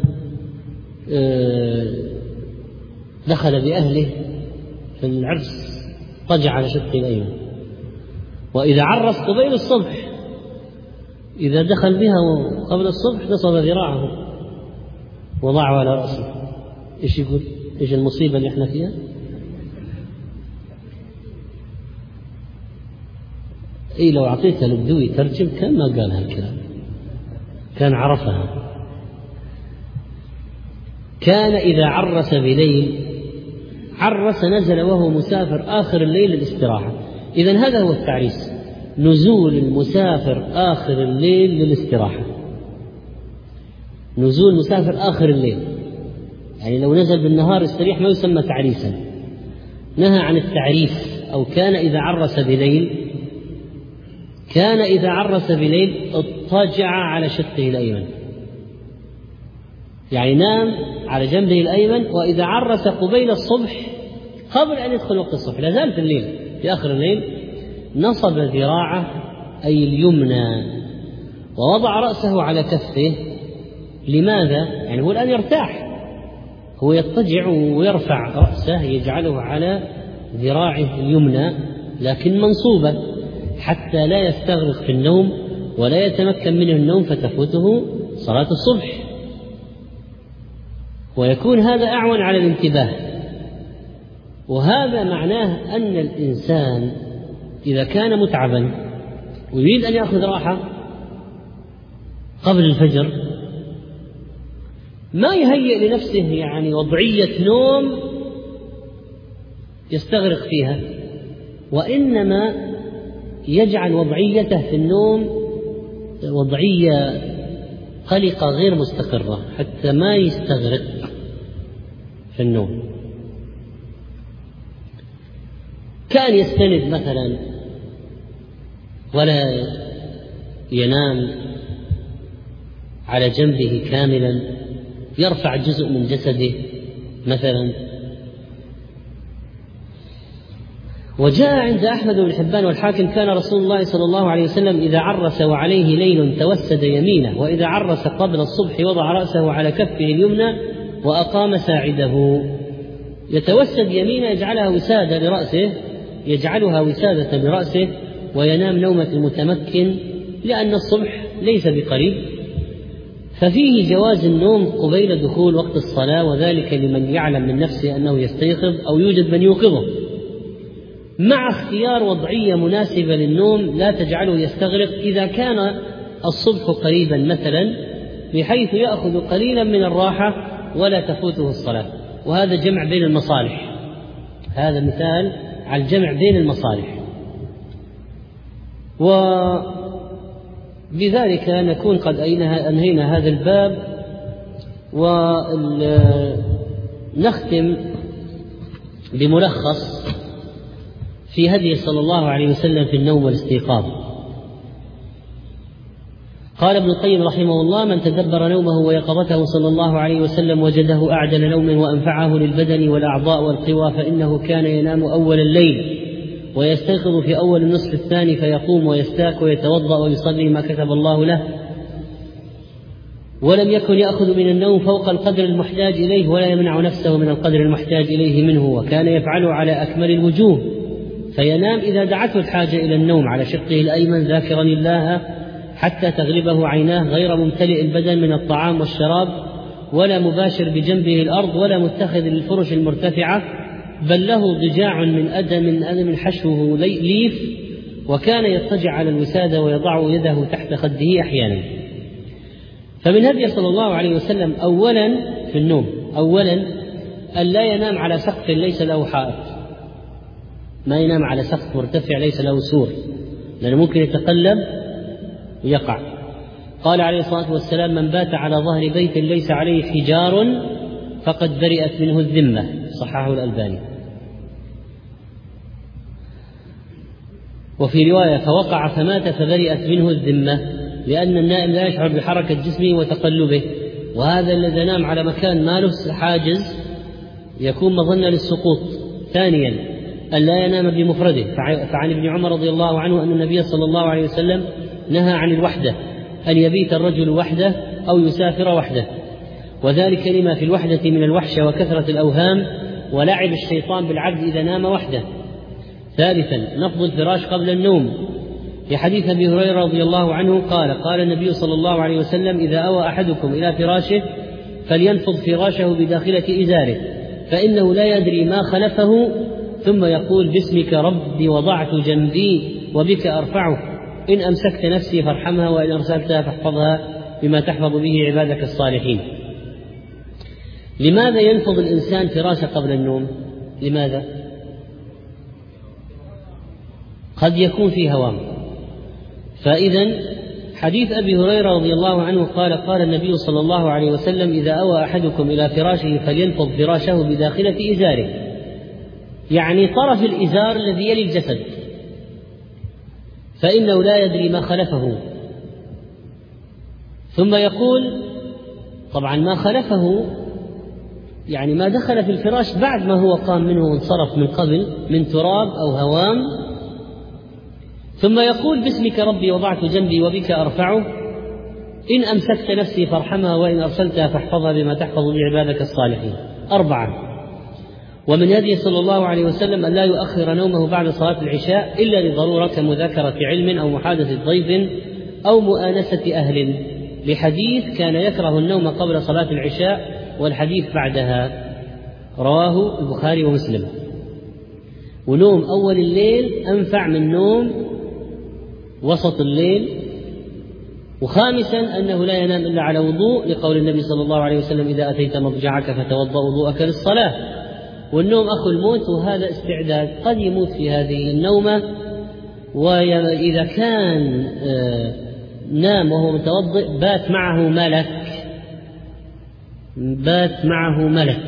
دخل بأهله في العرس طجع على شقه الأيمن. وإذا عرس قبيل الصبح، إذا دخل بها قبل الصبح نصب ذراعه وضعه على رأسه. إيش يقول؟ إيش المصيبة اللي إحنا فيها؟ لو أعطيتها للبدوي ترجم كان ما قال هالكلام، كان عرفها. كان إذا عرس بليل عرس نزل وهو مسافر آخر الليل للاستراحة. إذن هذا هو التعريس، نزول المسافر آخر الليل للاستراحة. نزول مسافر آخر الليل، يعني لو نزل بالنهار يستريح ما يسمى تعريسا. نهى عن التعريس. أو كان إذا عرس بليل، كان إذا عرس بليل اضطجع على شقه الأيمن، يعني نام على جنبه الأيمن. وإذا عرس قبيل الصبح، قبل أن يدخل وقت الصبح، لا زال في الليل في آخر الليل، نصب ذراعه أي اليمنى ووضع رأسه على كفه. لماذا؟ يعني هو الآن يرتاح، هو يضطجع ويرفع رأسه يجعله على ذراعه اليمنى لكن منصوبة، حتى لا يستغرق في النوم ولا يتمكن منه النوم فتفوته صلاة الصبح، ويكون هذا أعون على الانتباه. وهذا معناه أن الإنسان إذا كان متعبا ويريد أن يأخذ راحة قبل الفجر، ما يهيئ لنفسه يعني وضعية نوم يستغرق فيها، وإنما يجعل وضعيته في النوم وضعية قلقة غير مستقرة حتى ما يستغرق في النوم. كان يستند مثلا ولا ينام على جنبه كاملا، يرفع جزء من جسده مثلا. وجاء عند أحمد بن حبان والحاكم كان رسول الله صلى الله عليه وسلم إذا عرس وعليه ليل توسد يمينه، وإذا عرس قبل الصبح وضع رأسه على كفه اليمنى وأقام ساعده. يتوسد يمينه يجعلها وسادة لرأسه وينام نومة المتمكن، لأن الصبح ليس بقريب. ففيه جواز النوم قبيل دخول وقت الصلاة، وذلك لمن يعلم من نفسه أنه يستيقظ أو يوجد من يوقظه، مع اختيار وضعية مناسبة للنوم لا تجعله يستغرق إذا كان الصبح قريبا مثلا، بحيث يأخذ قليلا من الراحة ولا تفوته الصلاة. وهذا جمع بين المصالح، هذا مثال على الجمع بين المصالح. وبذلك نكون قد أنهينا هذا الباب، ونختم بملخص في هدي صلى الله عليه وسلم في النوم والاستيقاظ. قال ابن القيم رحمه الله: من تدبر نومه ويقظته صلى الله عليه وسلم وجده أعدل نوم وأنفعه للبدن والأعضاء والقوى، فإنه كان ينام أول الليل ويستيقظ في أول النصف الثاني، فيقوم ويستاك ويتوضأ ويصلي ما كتب الله له، ولم يكن يأخذ من النوم فوق القدر المحتاج إليه ولا يمنع نفسه من القدر المحتاج إليه منه، وكان يفعل على أكمل الوجوه، فينام إذا دعته الحاجة إلى النوم على شقه الأيمن ذاكرا الله حتى تغلبه عيناه، غير ممتلئ البدن من الطعام والشراب، ولا مباشر بجنبه الأرض، ولا متخذ للفرش المرتفعة، بل له ضجاع من أدم حشوه ليف، وكان يضطجع على الوسادة ويضع يده تحت خده أحيانا. فمن هدي صلى الله عليه وسلم أولا في النوم أن لا ينام على سقف ليس له حائط، ما ينام على سقف مرتفع ليس له سور، لأنه ممكن يتقلب ويقع. قال عليه الصلاة والسلام: من بات على ظهر بيت ليس عليه حجار فقد برئت منه الذمة، صححه الألباني. وفي رواية: فوقع فمات فبرئت منه الذمة، لأن النائم لا يشعر بحركة جسمه وتقلبه، وهذا الذي نام على مكان ما له حاجز يكون مظنة للسقوط. ثانيا أن لا ينام بمفرده، فعن ابن عمر رضي الله عنه أن النبي صلى الله عليه وسلم نهى عن الوحدة، أن يبيت الرجل وحده أو يسافر وحده، وذلك لما في الوحدة من الوحشة وكثرة الأوهام ولعب الشيطان بالعبد إذا نام وحده. ثالثا نفض الفراش قبل النوم، في حديث أبي هريرة رضي الله عنه قال النبي صلى الله عليه وسلم: إذا أوى أحدكم إلى فراشه فلينفض فراشه بداخلة إزاره، فإنه لا يدري ما خلفه، ثم يقول: باسمك ربي وضعت جنبي وبك أرفعه، إن أمسكت نفسي فارحمها، وإن أرسلتها فاحفظها بما تحفظ به عبادك الصالحين. لماذا ينفض الإنسان فراشه قبل النوم؟ لماذا؟ قد يكون فيه هوام. فإذا حديث أبي هريرة رضي الله عنه قال النبي صلى الله عليه وسلم: إذا أوى أحدكم إلى فراشه فلينفض فراشه بداخلة إزاره، يعني طرف الإزار الذي يلي الجسد، فإنه لا يدري ما خلفه. ثم يقول: طبعا ما خلفه يعني ما دخل في الفراش بعد ما هو قام منه وانصرف من قبل من تراب أو هوام. ثم يقول: باسمك ربي وضعت جنبي وبك أرفعه، إن أمسكت نفسي فارحمها، وإن أرسلتها فاحفظها بما تحفظ بعبادك الصالحين. 4. ومن هديه صلى الله عليه وسلم أن لا يؤخر نومه بعد صلاة العشاء إلا لضرورة كمذاكرة علم أو محادثة ضيف أو مؤانسة أهل، لحديث كان يكره النوم قبل صلاة العشاء والحديث بعدها، رواه البخاري ومسلم. ونوم أول الليل أنفع من نوم وسط الليل. وخامسا أنه لا ينام إلا على وضوء، لقول النبي صلى الله عليه وسلم: إذا أتيت مضجعك فتوضأ وضوءك للصلاة. والنوم أخو الموت، وهذا استعداد، قد يموت في هذه النومة، وإذا كان نام وهو متوضئ بات معه ملك.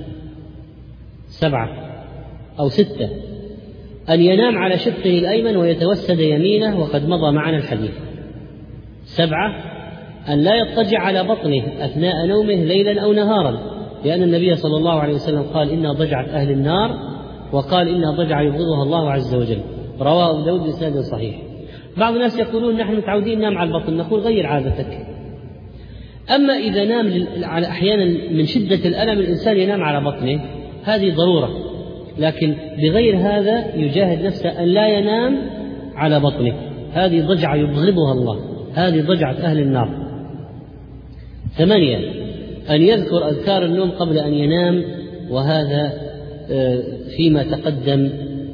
7 أو 6 أن ينام على شقه الأيمن ويتوسد يمينه، وقد مضى معنا الحديث. 7 أن لا يضطجع على بطنه أثناء نومه ليلا أو نهارا، لأن النبي صلى الله عليه وسلم قال: إنها ضجعت أهل النار، وقال: إنها ضجعة يبغضها الله عز وجل، رواه أبو داود بإسناد صحيح. بعض الناس يقولون: نحن متعودين ننام على البطن، نقول: غير عادتك. أما إذا نام أحيانا من شدة الألم الإنسان ينام على بطنه، هذه ضرورة، لكن بغير هذا يجاهد نفسه أن لا ينام على بطنه، هذه ضجعة يبغضها الله، هذه ضجعة أهل النار. 8 أن يذكر أذكار النوم قبل أن ينام، وهذا فيما تقدم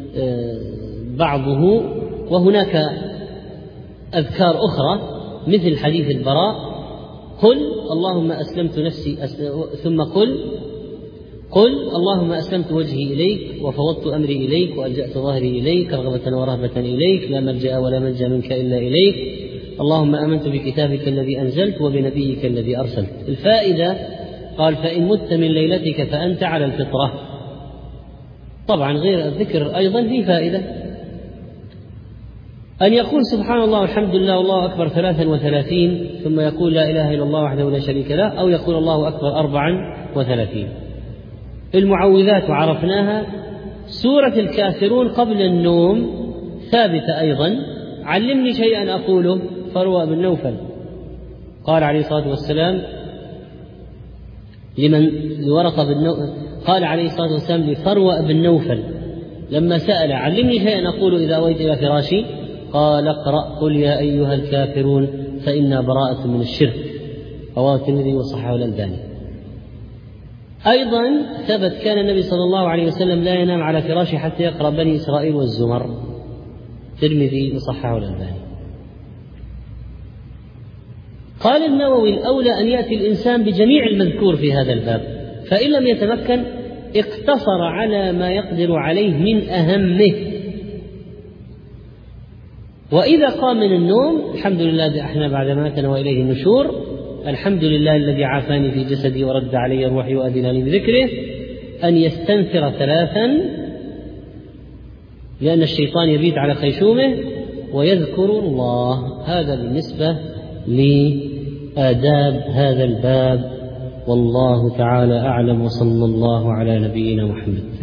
بعضه، وهناك أذكار أخرى مثل حديث البراء: قل اللهم أسلمت نفسي ثم قل اللهم أسلمت وجهي إليك وفوضت أمري إليك وألجأت ظهري إليك رغبة ورهبة إليك لا ملجأ ولا منجا منك إلا إليك، اللهم آمنت بكتابك الذي أنزلت وبنبيك الذي أرسلت. الفائدة قال: فإن مت من ليلتك فأنت على الفطرة. طبعا غير الذكر أيضا في فائدة، أن يقول سبحان الله والحمد لله والله أكبر 33 ثم يقول لا إله إلا الله وحده لا شريك له، أو يقول الله أكبر 34. المعوذات وعرفناها. سورة الكافرون قبل النوم ثابتة أيضا: علمني شيئا أقوله فروى بن نوفل. قال عليه الصلاة والسلام قال عليه الصلاة والسلام لفروى بن نوفل لما سأل: علمني شيئا أقول إذا أويت إلى فراشي؟ قال: اقرأ قل يا أيها الكافرون فإنا براءة من الشرك. رواه الترمذي وصححه الألباني. أيضا ثبت كان النبي صلى الله عليه وسلم لا ينام على فراشه حتى يقرأ بني إسرائيل والزمر. الترمذي وصححه الألباني. قال النووي: الأولى أن يأتي الإنسان بجميع المذكور في هذا الباب، فإن لم يتمكن اقتصر على ما يقدر عليه من أهمه. وإذا قام من النوم: الحمد لله احنا بعد ماتنا وإليه النشور، الحمد لله الذي عافاني في جسدي ورد علي روحي وأذنني بذكره. أن يستنثر 3 لأن الشيطان يبيت على خيشومه، ويذكر الله. هذا بالنسبة لآداب هذا الباب، والله تعالى أعلم، وصلى الله على نبينا محمد.